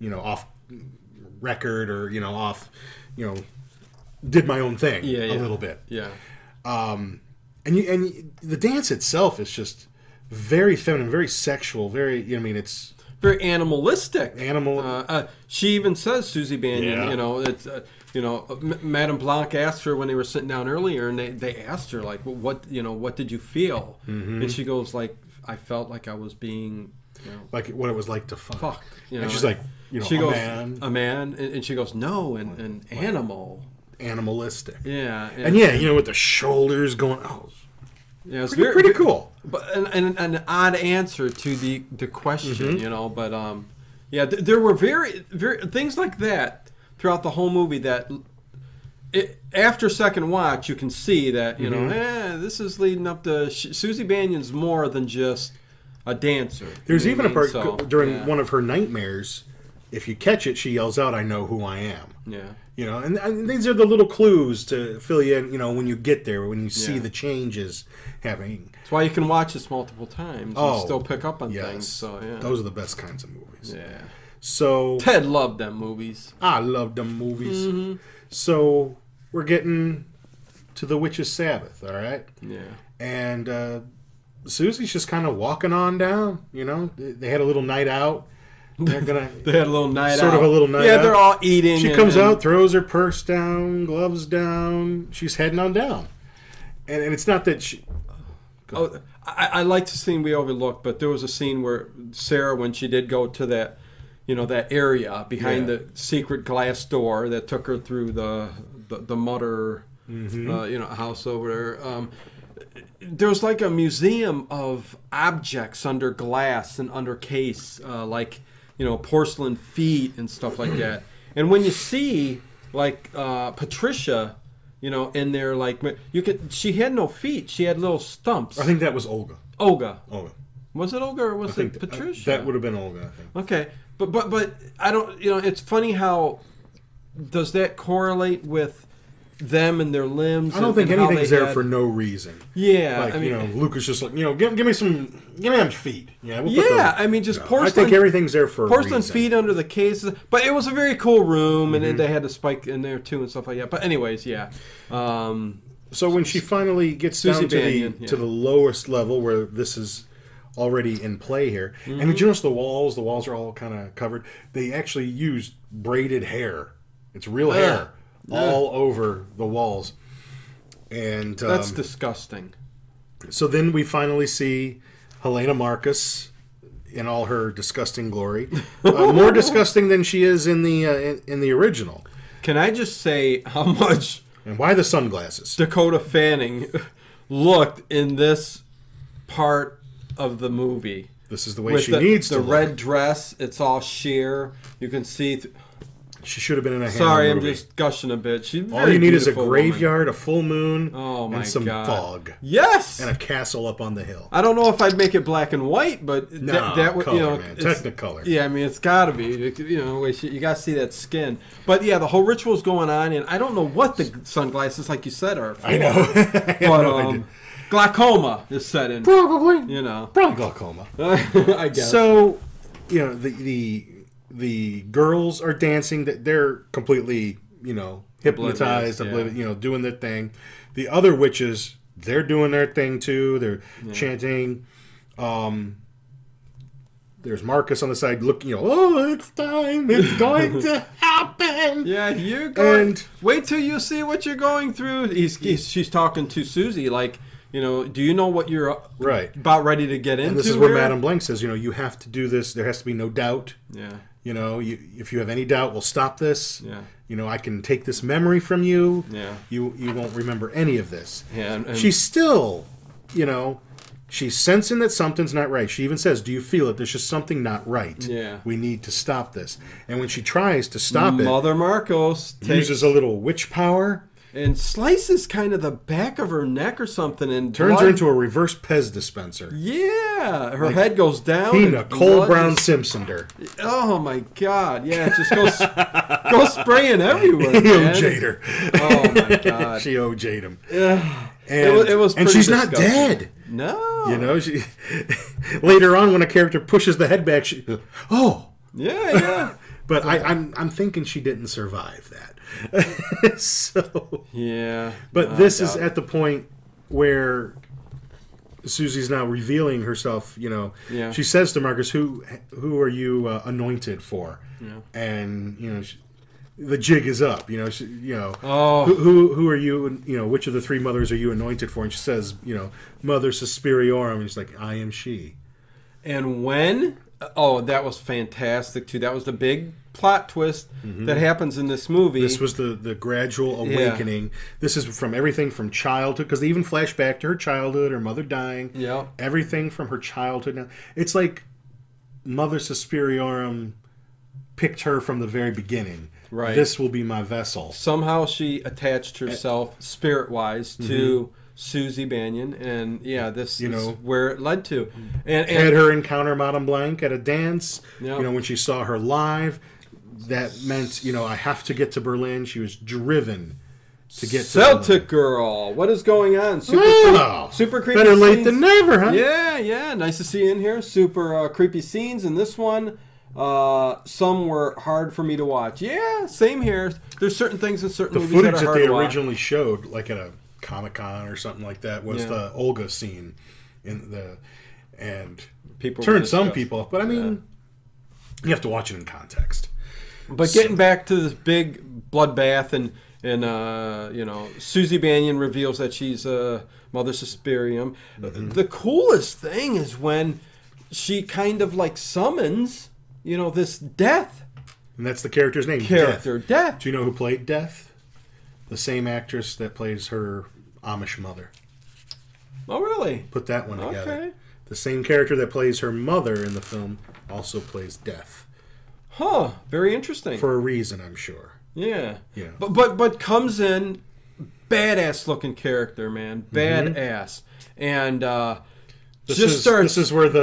record or, off, did my own thing a little bit. Yeah. And the dance itself is just very feminine, very sexual, very, it's very animalistic. Animal. She even says, Susie Bannion, Yeah. you know, it's, Madame Blanc asked her when they were sitting down earlier, and they asked her, like, well, what did you feel? Mm-hmm. And she goes, like, I felt like I was being, like what it was like to fuck. fucked. And she's like, she goes, man. a man, and she goes, no, an animal. Animalistic. Yeah. And with the shoulders going, yeah, it's pretty cool. But an odd answer to the question, Mm-hmm. But there were very things like that throughout the whole movie that after second watch you can see that this is leading up to Susie Bannion's more than just a dancer. There's even a part during one of her nightmares. If you catch it, she yells out, "I know who I am." Yeah. And these are the little clues to fill you in, when you get there, when you see the changes happening. That's why you can watch this multiple times and still pick up on things. So, yeah. Those are the best kinds of movies. Yeah. So Ted loved them movies. I love them movies. Mm-hmm. So we're getting to the Witch's Sabbath, all right? Yeah. And Susie's just kind of walking on down, They had a little night out. They're gonna. They had a little night out. Sort of a little night out. Yeah, they're all eating. She comes out, throws her purse down, gloves down. She's heading on down. And it's not that she... I like the scene we overlooked, but there was a scene where Sarah, when she did go to that, that area behind the secret glass door that took her through the Mutter, house over there. There was like a museum of objects under glass and under case, porcelain feet and stuff like that. And when you see like Patricia, in there, like she had no feet; she had little stumps. I think that was Olga. Olga. Was it Olga or was it Patricia? That would have been Olga, I think. Okay, but I don't. It's funny how does that correlate with them and their limbs? I don't think anything's there for no reason. Yeah, like Lucas just like give me them feet. Yeah, porcelain. I think everything's there for porcelain a reason. feet under the cases. But it was a very cool room, and they had a spike in there too and stuff like that. But anyways, yeah. So when she finally gets down to the lowest level where this is already in play here, and did you notice the walls? The walls are all kind of covered. They actually used braided hair. It's real hair. All over the walls. And that's disgusting. So then we finally see Helena Marcos in all her disgusting glory. More disgusting than she is in the original. Can I just say how much... And why the sunglasses? Dakota Fanning looked in this part of the movie. This is the way she needs to look. The red dress, it's all sheer. You can see... She should have been in a Hammer Sorry, movie. I'm just gushing a bit. She's all you need is a graveyard, a full moon, and some fog. Yes! And a castle up on the hill. I don't know if I'd make it black and white, but that would, color, man. Technicolor. Yeah, it's got to be. You got to see that skin. But yeah, the whole ritual's going on, and I don't know what the sunglasses, like you said, are for. I know. But glaucoma is set in. Probably. Probably glaucoma. I guess. So, the girls are dancing. They're completely, hypnotized, doing their thing. The other witches, they're doing their thing too. They're chanting. There's Marcus on the side looking, it's time. It's going to happen. Yeah, you're going. And wait till you see what you're going through. She's talking to Susie like, do you know what you're about ready to get into? And this is where Madame Blanc says, you have to do this. There has to be no doubt. Yeah. If you have any doubt, we'll stop this. Yeah. I can take this memory from you. Yeah. You won't remember any of this. Yeah. And she's still, she's sensing that something's not right. She even says, "Do you feel it? There's just something not right. Yeah. We need to stop this." And when she tries to stop it, Mother Marcos uses a little witch power. And slices kind of the back of her neck or something, and turns her into a reverse Pez dispenser. Yeah, her head goes down. Tina Cole Brown Simpsoner. Oh my God! Yeah, it just goes spraying everywhere. He OJ'd her. Oh my God! She OJ'd him. Yeah, and it was. And she's disgusting. Not dead. No. She later on when a character pushes the head back, she. Yeah. But I'm thinking she didn't survive that. So yeah. But this is at the point where Susie's now revealing herself. She says to Marcus, "Who are you anointed for?" Yeah. And the jig is up. Who are you? Which of the three mothers are you anointed for? And she says, Mother Suspiriorum. And he's like, I am she. And when? Oh, that was fantastic too. That was the big plot twist that happens in this movie. This was the gradual awakening. Yeah. This is from everything from childhood, because they even flash back to her childhood, her mother dying. Yeah. Everything from her childhood. Now, it's like Mother Suspiriorum picked her from the very beginning. Right. This will be my vessel. Somehow she attached herself spirit-wise to Susie Bannion, and this is where it led to. And had her encounter Madame Blanc at a dance. Yep. When she saw her live, that meant I have to get to Berlin. She was driven to get Celtic to Berlin. Girl. What is going on? Super creepy. Better late scenes. Than never, huh? Yeah. Nice to see you in here. Super creepy scenes in this one. Some were hard for me to watch. Yeah, same here. There's certain things in certain movies that are hard to watch. The footage that they originally showed, like at a Comic-Con or something like that, was the Olga scene and people turned some people off. But I mean, you have to watch it in context. But getting back to this big bloodbath and Susie Bannion reveals that she's Mother Suspirium. The coolest thing is when she kind of like summons this Death. And that's the character's name. Death. Do you know who played Death? The same actress that plays her Amish mother. Oh, really? Put that one together. Okay. The same character that plays her mother in the film also plays Death. Huh. Very interesting. For a reason, I'm sure. Yeah. But comes in, badass looking character, man. Badass. And this is where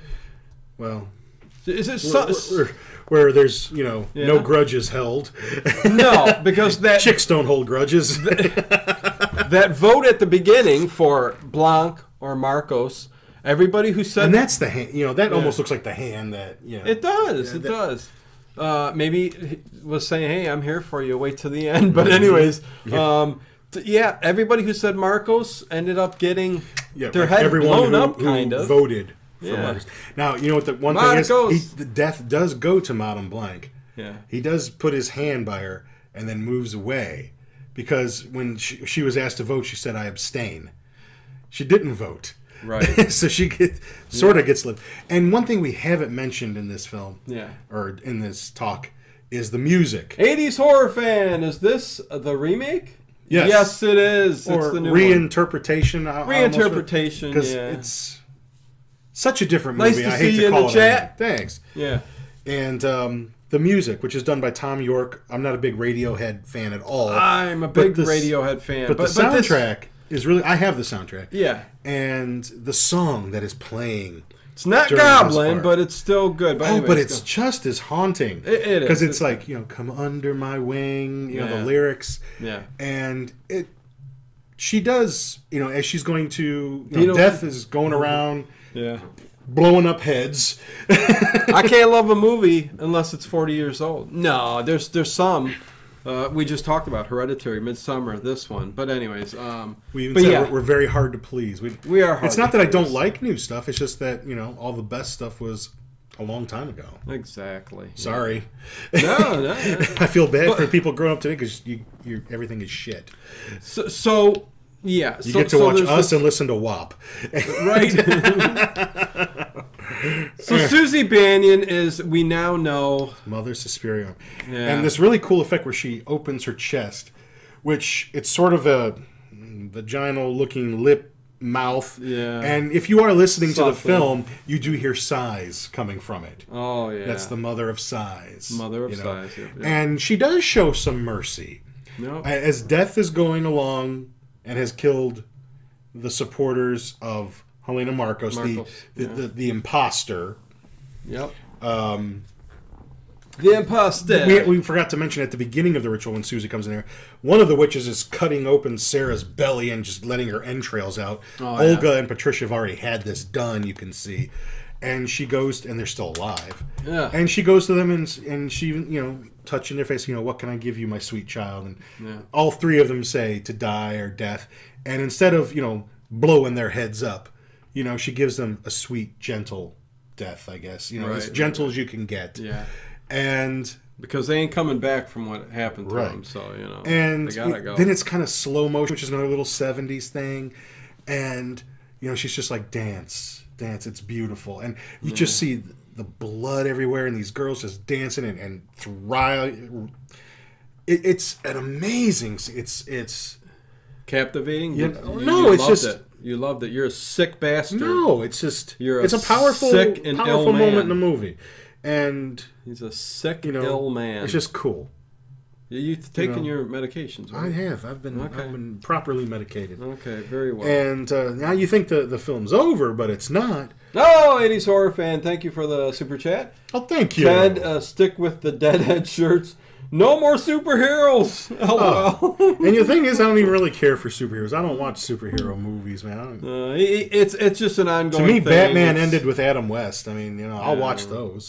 is it where there's no grudges held. No, because that chicks don't hold grudges. That vote at the beginning for Blanc or Marcos, everybody who said, and that's the hand. That almost looks like the hand that It does. It does. Maybe he was saying, "Hey, I'm here for you. Wait till the end." But anyways, everybody who said Marcos ended up getting their head blown up. Kind of voted. Marcus. Now, you know what the one Marcos. Thing is? The Death does go to Madame Blanc. Yeah. He does put his hand by her and then moves away. Because when she was asked to vote, she said, I abstain. She didn't vote. Right. So she sort of gets lived. And one thing we haven't mentioned in this film, or in this talk, is the music. 80s horror fan, is this the remake? Yes. Yes, it is. Or it's the new reinterpretation. Reinterpretation, because it's such a different movie. Nice to see you in the chat. Thanks. Yeah. And the music, which is done by Tom York. I'm not a big Radiohead fan at all. I'm a big Radiohead fan. But the soundtrack is really... I have the soundtrack. Yeah. And the song that is playing... It's not Goblin, but it's still good. But but it's just as haunting. It is. Because it's like, come under my wing, the lyrics. Yeah. And she does, as she's going to... Death is going around... Yeah. Blowing up heads. I can't love a movie unless it's 40 years old. No, there's some. We just talked about Hereditary, Midsommar, this one. But anyways, we even said we're very hard to please. We are hard. It's not that I don't like new stuff. It's just that all the best stuff was a long time ago. Exactly. Sorry. No. I feel bad for people growing up today because everything is shit. So yeah, you get to watch us and listen to WAP. Right. So Susie Bannion is, we now know, Mother Suspirium. Yeah. And this really cool effect where she opens her chest, which it's sort of a vaginal-looking lip mouth. Yeah. And if you are listening to the film, you do hear sighs coming from it. Oh, yeah. That's the mother of sighs. Mother of sighs, yeah. And she does show some mercy. No. As Death is going along and has killed the supporters of Helena Marcos, the imposter. Yep. The imposter. We forgot to mention at the beginning of the ritual when Susie comes in there, one of the witches is cutting open Sarah's belly and just letting her entrails out. Olga and Patricia have already had this done, you can see. And she goes, and they're still alive. Yeah. And she goes to them and she, touching their face, what can I give you, my sweet child? And all three of them say to die or death. And instead of, blowing their heads up, you know, she gives them a sweet, gentle death, I guess. You know, as gentle as you can get. Yeah. And because they ain't coming back from what happened to them, so, you know, and they gotta go. Then it's kind of slow motion, which is another little 70s thing. And, you know, she's just like, dance, it's beautiful. And you just see the blood everywhere and these girls just dancing and thrive. It's an amazing, it's captivating. You loved it. You're a sick bastard. No, it's just it's a powerful, sick and powerful moment in the movie, and he's a sick, ill man. It's just cool. You've taken your medications, right? I have. I've been properly medicated. Okay, very well. And now you think the film's over, but it's not. Oh, 80s horror fan, thank you for the super chat. Oh, thank you. Ted, stick with the Deadhead shirts. No more superheroes. LOL. And the thing is, I don't even really care for superheroes. I don't watch superhero movies, man. It's just an ongoing thing. To me, thing. Batman ended with Adam West. I mean, you know, I'll watch those.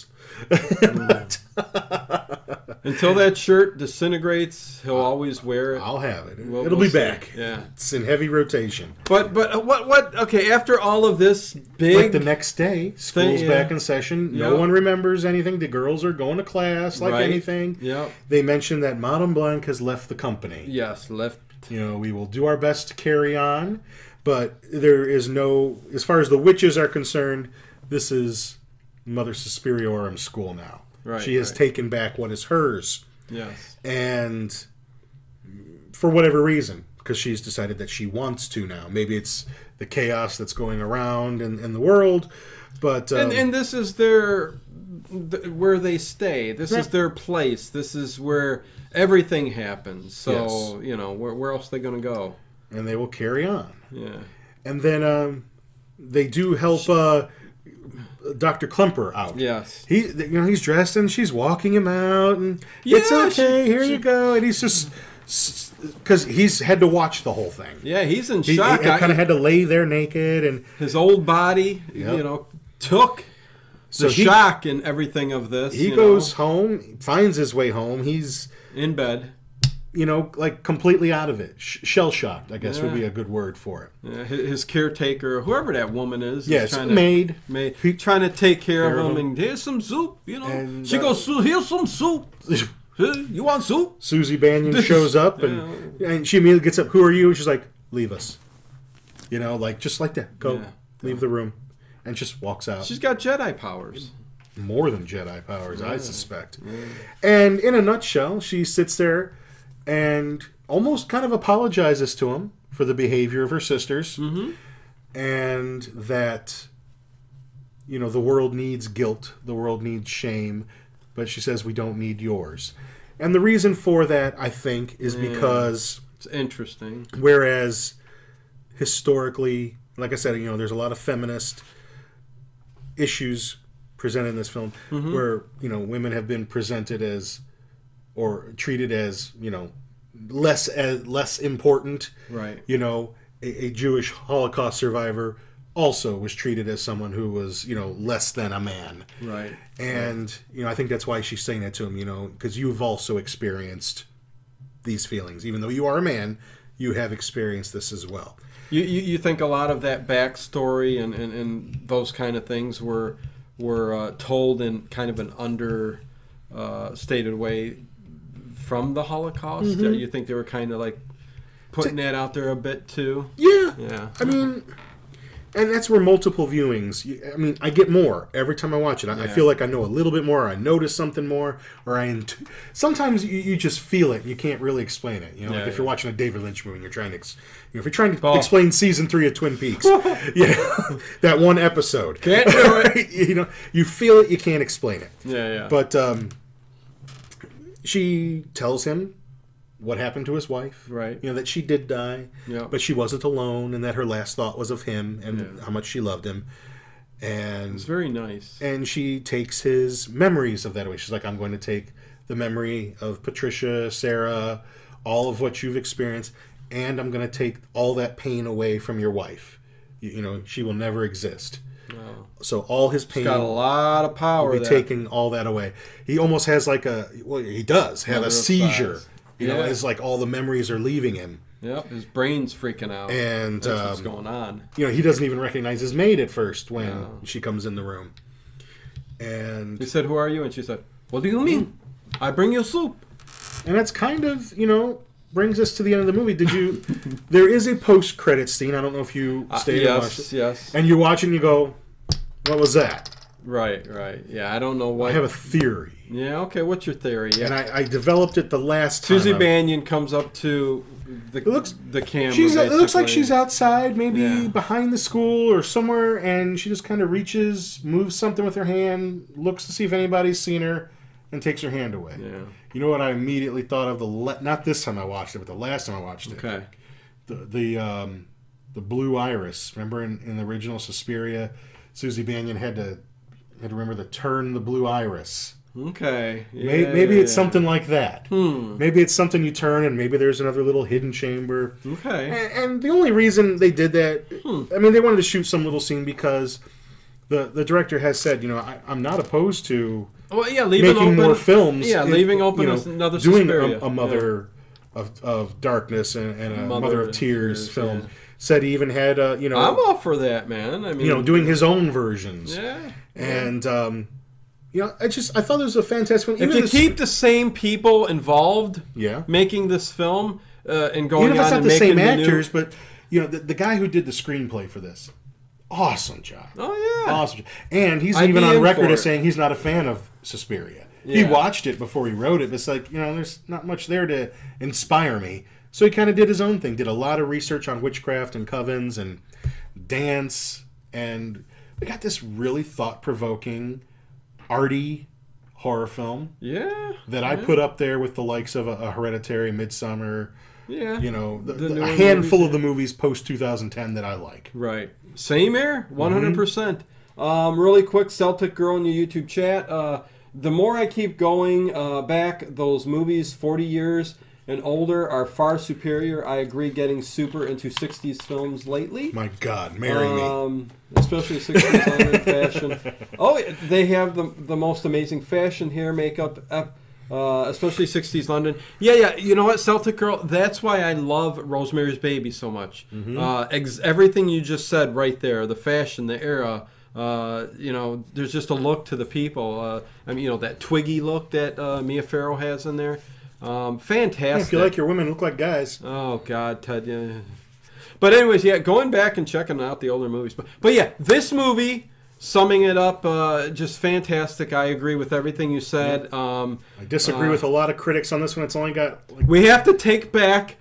Until that shirt disintegrates, he'll always wear it. I'll have it. It'll be back. Yeah, it's in heavy rotation. But what? Okay, after all of this big, like the next day, school's back in session. No one remembers anything. The girls are going to class like anything. Yeah. They mentioned that Madame Blanc has left the company. Yes, left. You know, we will do our best to carry on, but there is no, as far as the witches are concerned, this is Mother Suspiriorum school now. Right, she has taken back what is hers. Yes. And for whatever reason, because she's decided that she wants to now. Maybe it's the chaos that's going around in the world, but... and this is where they stay. This is their place. This is where everything happens. So, you know, where else are they going to go? And they will carry on. Yeah. And then they do help... Dr. Klemper out. Yes. He's dressed and she's walking him out and it's okay, here you go. And he's just, because he's had to watch the whole thing. Yeah, he's in shock. He kind of had to lay there naked, and his old body, took the shock and everything of this. He goes home, finds his way home. He's in bed. Like completely out of it. Shell-shocked, I guess would be a good word for it. Yeah, his caretaker, whoever that woman is. Yes, maid. Trying to take care of him. And here's some soup, And, she goes, here's some soup. You want soup? Susie Bannion shows up, and she immediately gets up. Who are you? And she's like, leave us. Just like that. Go. Leave the room. And just walks out. She's got Jedi powers. More than Jedi powers, I suspect. Yeah. And in a nutshell, she sits there and almost kind of apologizes to him for the behavior of her sisters, and that, the world needs guilt, the world needs shame, but she says we don't need yours. And the reason for that, I think, is because... It's interesting. Whereas, historically, like I said, there's a lot of feminist issues presented in this film, where, women have been presented as... or treated as, less important. Right. A Jewish Holocaust survivor also was treated as someone who was, less than a man. Right. And, I think that's why she's saying that to him, because you've also experienced these feelings. Even though you are a man, you have experienced this as well. You think a lot of that backstory and those kind of things were told in kind of an understated way from the Holocaust? You think they were kind of like putting that out there a bit too? Yeah. I mean, and that's where multiple viewings, I get more every time I watch it. I feel like I know a little bit more, or I notice something more, or sometimes you just feel it. You can't really explain it. If you're watching a David Lynch movie and you're trying to, if you're trying to explain season 3 of Twin Peaks, that one episode. Can't do it. You feel it, you can't explain it. Yeah. But, she tells him what happened to his wife. Right. That she did die, but she wasn't alone, and that her last thought was of him and how much she loved him. And it's very nice. And she takes his memories of that away. She's like, I'm going to take the memory of Patricia, Sarah, all of what you've experienced, and I'm going to take all that pain away from your wife. She will never exist. Wow. So all his pain... He's got a lot of power. Will be taking all that away. He almost has he does have a seizure. It's like all the memories are leaving him. Yep, his brain's freaking out. And that's what's going on. He doesn't even recognize his maid at first when she comes in the room. And he said, "Who are you?" And she said, "What do you mean? I bring you soup." And that's kind of, brings us to the end of the movie. There is a post-credit scene. I don't know if you stayed and watched it. Yes. And you watch and you go, what was that? Right. Yeah, I don't know what. I have a theory. Yeah, okay, what's your theory? Yeah. And I developed it the last time. Susie Bannion comes up to the camera. It looks like she's outside, maybe behind the school or somewhere, and she just kind of reaches, moves something with her hand, looks to see if anybody's seen her, and takes her hand away. Yeah. You know what I immediately thought of? Not this time I watched it, but the last time I watched it. Okay. The blue iris. Remember in the original Suspiria, Susie Bannion had to remember to turn the blue iris. Okay. Yeah, maybe it's something like that. Maybe it's something you turn, and maybe there's another little hidden chamber. Okay. And the only reason they did that, I mean, they wanted to shoot some little scene because the director has said, I'm not opposed to making more films. Yeah, leaving open another doing Suspiria. a Mother of Darkness and a Mother of Tears film. Yeah. Said he even had, I'm all for that, man. I mean, doing his own versions. Yeah. And, I thought it was a fantastic film. If you keep the same people involved making this film and going even if it's on not and the making same actors, but, the guy who did the screenplay for this, awesome job. Oh, yeah. Awesome job. And he's even on record as saying he's not a fan of Suspiria. Yeah. He watched it before he wrote it, but it's like, there's not much there to inspire me. So he kind of did his own thing, did a lot of research on witchcraft and covens and dance, and we got this really thought-provoking, arty horror film. Yeah. That I put up there with the likes of a Hereditary, Midsommar. Yeah. A handful of the movies post-2010 that I like. Right. Same here, 100%. Really quick, Celtic Girl in your YouTube chat. The more I keep going back, those movies 40 years and older are far superior. I agree, getting super into 60s films lately. My God, marry me. Especially 60s London fashion. Oh, they have the most amazing fashion, hair, makeup, especially 60s London. Yeah. You know what, Celtic Girl? That's why I love Rosemary's Baby so much. Mm-hmm. Everything you just said right there, the fashion, the era. There's just a look to the people. That Twiggy look that Mia Farrow has in there. Fantastic. Yeah, if you like your women look like guys. Oh God, Ted. Yeah. But anyways, going back and checking out the older movies. But yeah, this movie, summing it up, just fantastic. I agree with everything you said. I disagree with a lot of critics on this one. It's only got. We have to take back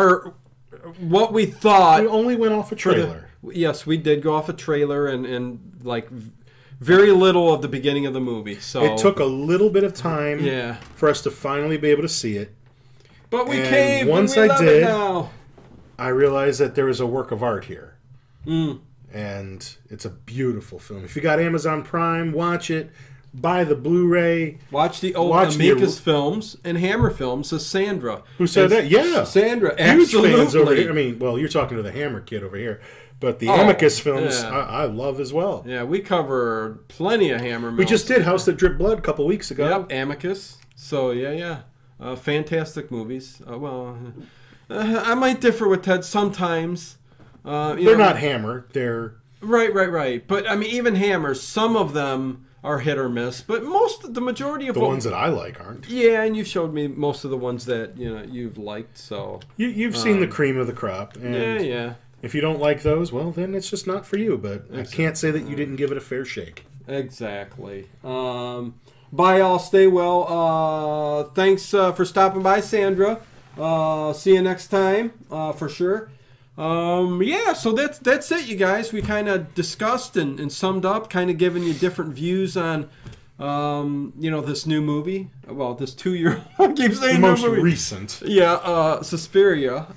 what we thought. We only went off a trailer. Yes, we did go off a trailer and very little of the beginning of the movie. So it took a little bit of time for us to finally be able to see it. But we caved. Once I did, I realized that there was a work of art here. And it's a beautiful film. If you got Amazon Prime, watch it. Buy the Blu-ray. Watch the old Amicus films and Hammer films. So Sandra. Who said that? Yeah. Sandra, huge absolutely. fans over here. I mean, well, you're talking to the Hammer kid over here. But the Amicus films, I love as well. Yeah, we cover plenty of Hammer films. We just did House That Dripped Blood a couple weeks ago. Yep, Amicus. So, yeah. Fantastic movies. I might differ with Ted sometimes. They're not Hammer. They're... Right. But, I mean, even Hammer, some of them are hit or miss. But the majority of the ones that I like aren't. Yeah, and you showed me most of the ones that, you've liked, so... You've seen the cream of the crop. And yeah. If you don't like those, well, then it's just not for you. But I can't say that you didn't give it a fair shake. Exactly. Bye, all. Stay well. Thanks for stopping by, Sandra. See you next time, for sure. So that's it, you guys. We kind of discussed and summed up, kind of giving you different views on, this new movie. Well, this 2-year I keep saying the most movie. Recent. Yeah, Suspiria.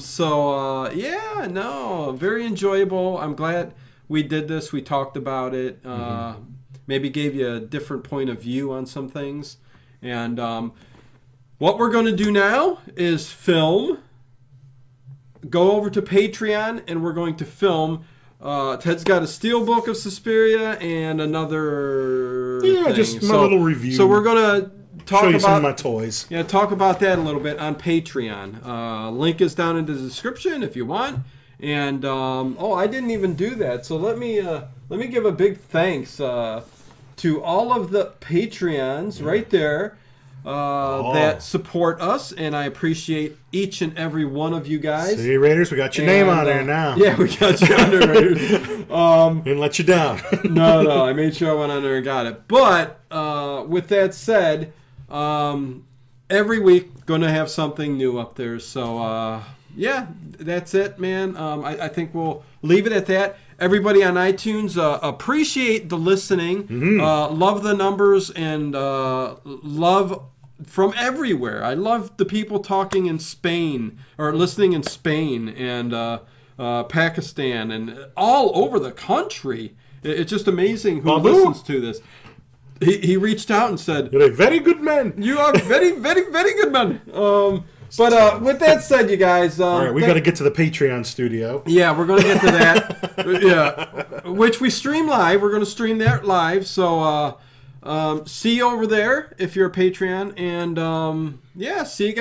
Very enjoyable. I'm glad we did this. We talked about it. Maybe gave you a different point of view on some things. And what we're going to do now is film. Go over to Patreon, and we're going to film. Ted's got a steelbook of Suspiria and another thing. Just my little review. So we're going to talk show you about some of my toys. Yeah, talk about that a little bit on Patreon. Link is down in the description if you want. And I didn't even do that. So let me give a big thanks to all of the Patreons right there that support us, and I appreciate each and every one of you guys. See, Raiders, we got your name on there now. Yeah, we got you on there, Raiders. Didn't let you down. No, I made sure I went on there and got it. But with that said, every week going to have something new up there. So yeah, that's it, man. I think we'll leave it at that. Everybody on iTunes, appreciate the listening. Love the numbers and love from everywhere. I love the people talking in Spain or listening in Spain and Pakistan and all over the country. It's just amazing who listens to this. He reached out and said, "You're a very good man. You are very, very, very good man." But with that said, you guys... all right, we got to get to the Patreon studio. Yeah, we're going to get to that. Yeah, which we stream live. We're going to stream that live. So see you over there if you're a Patreon. And, yeah, see you guys.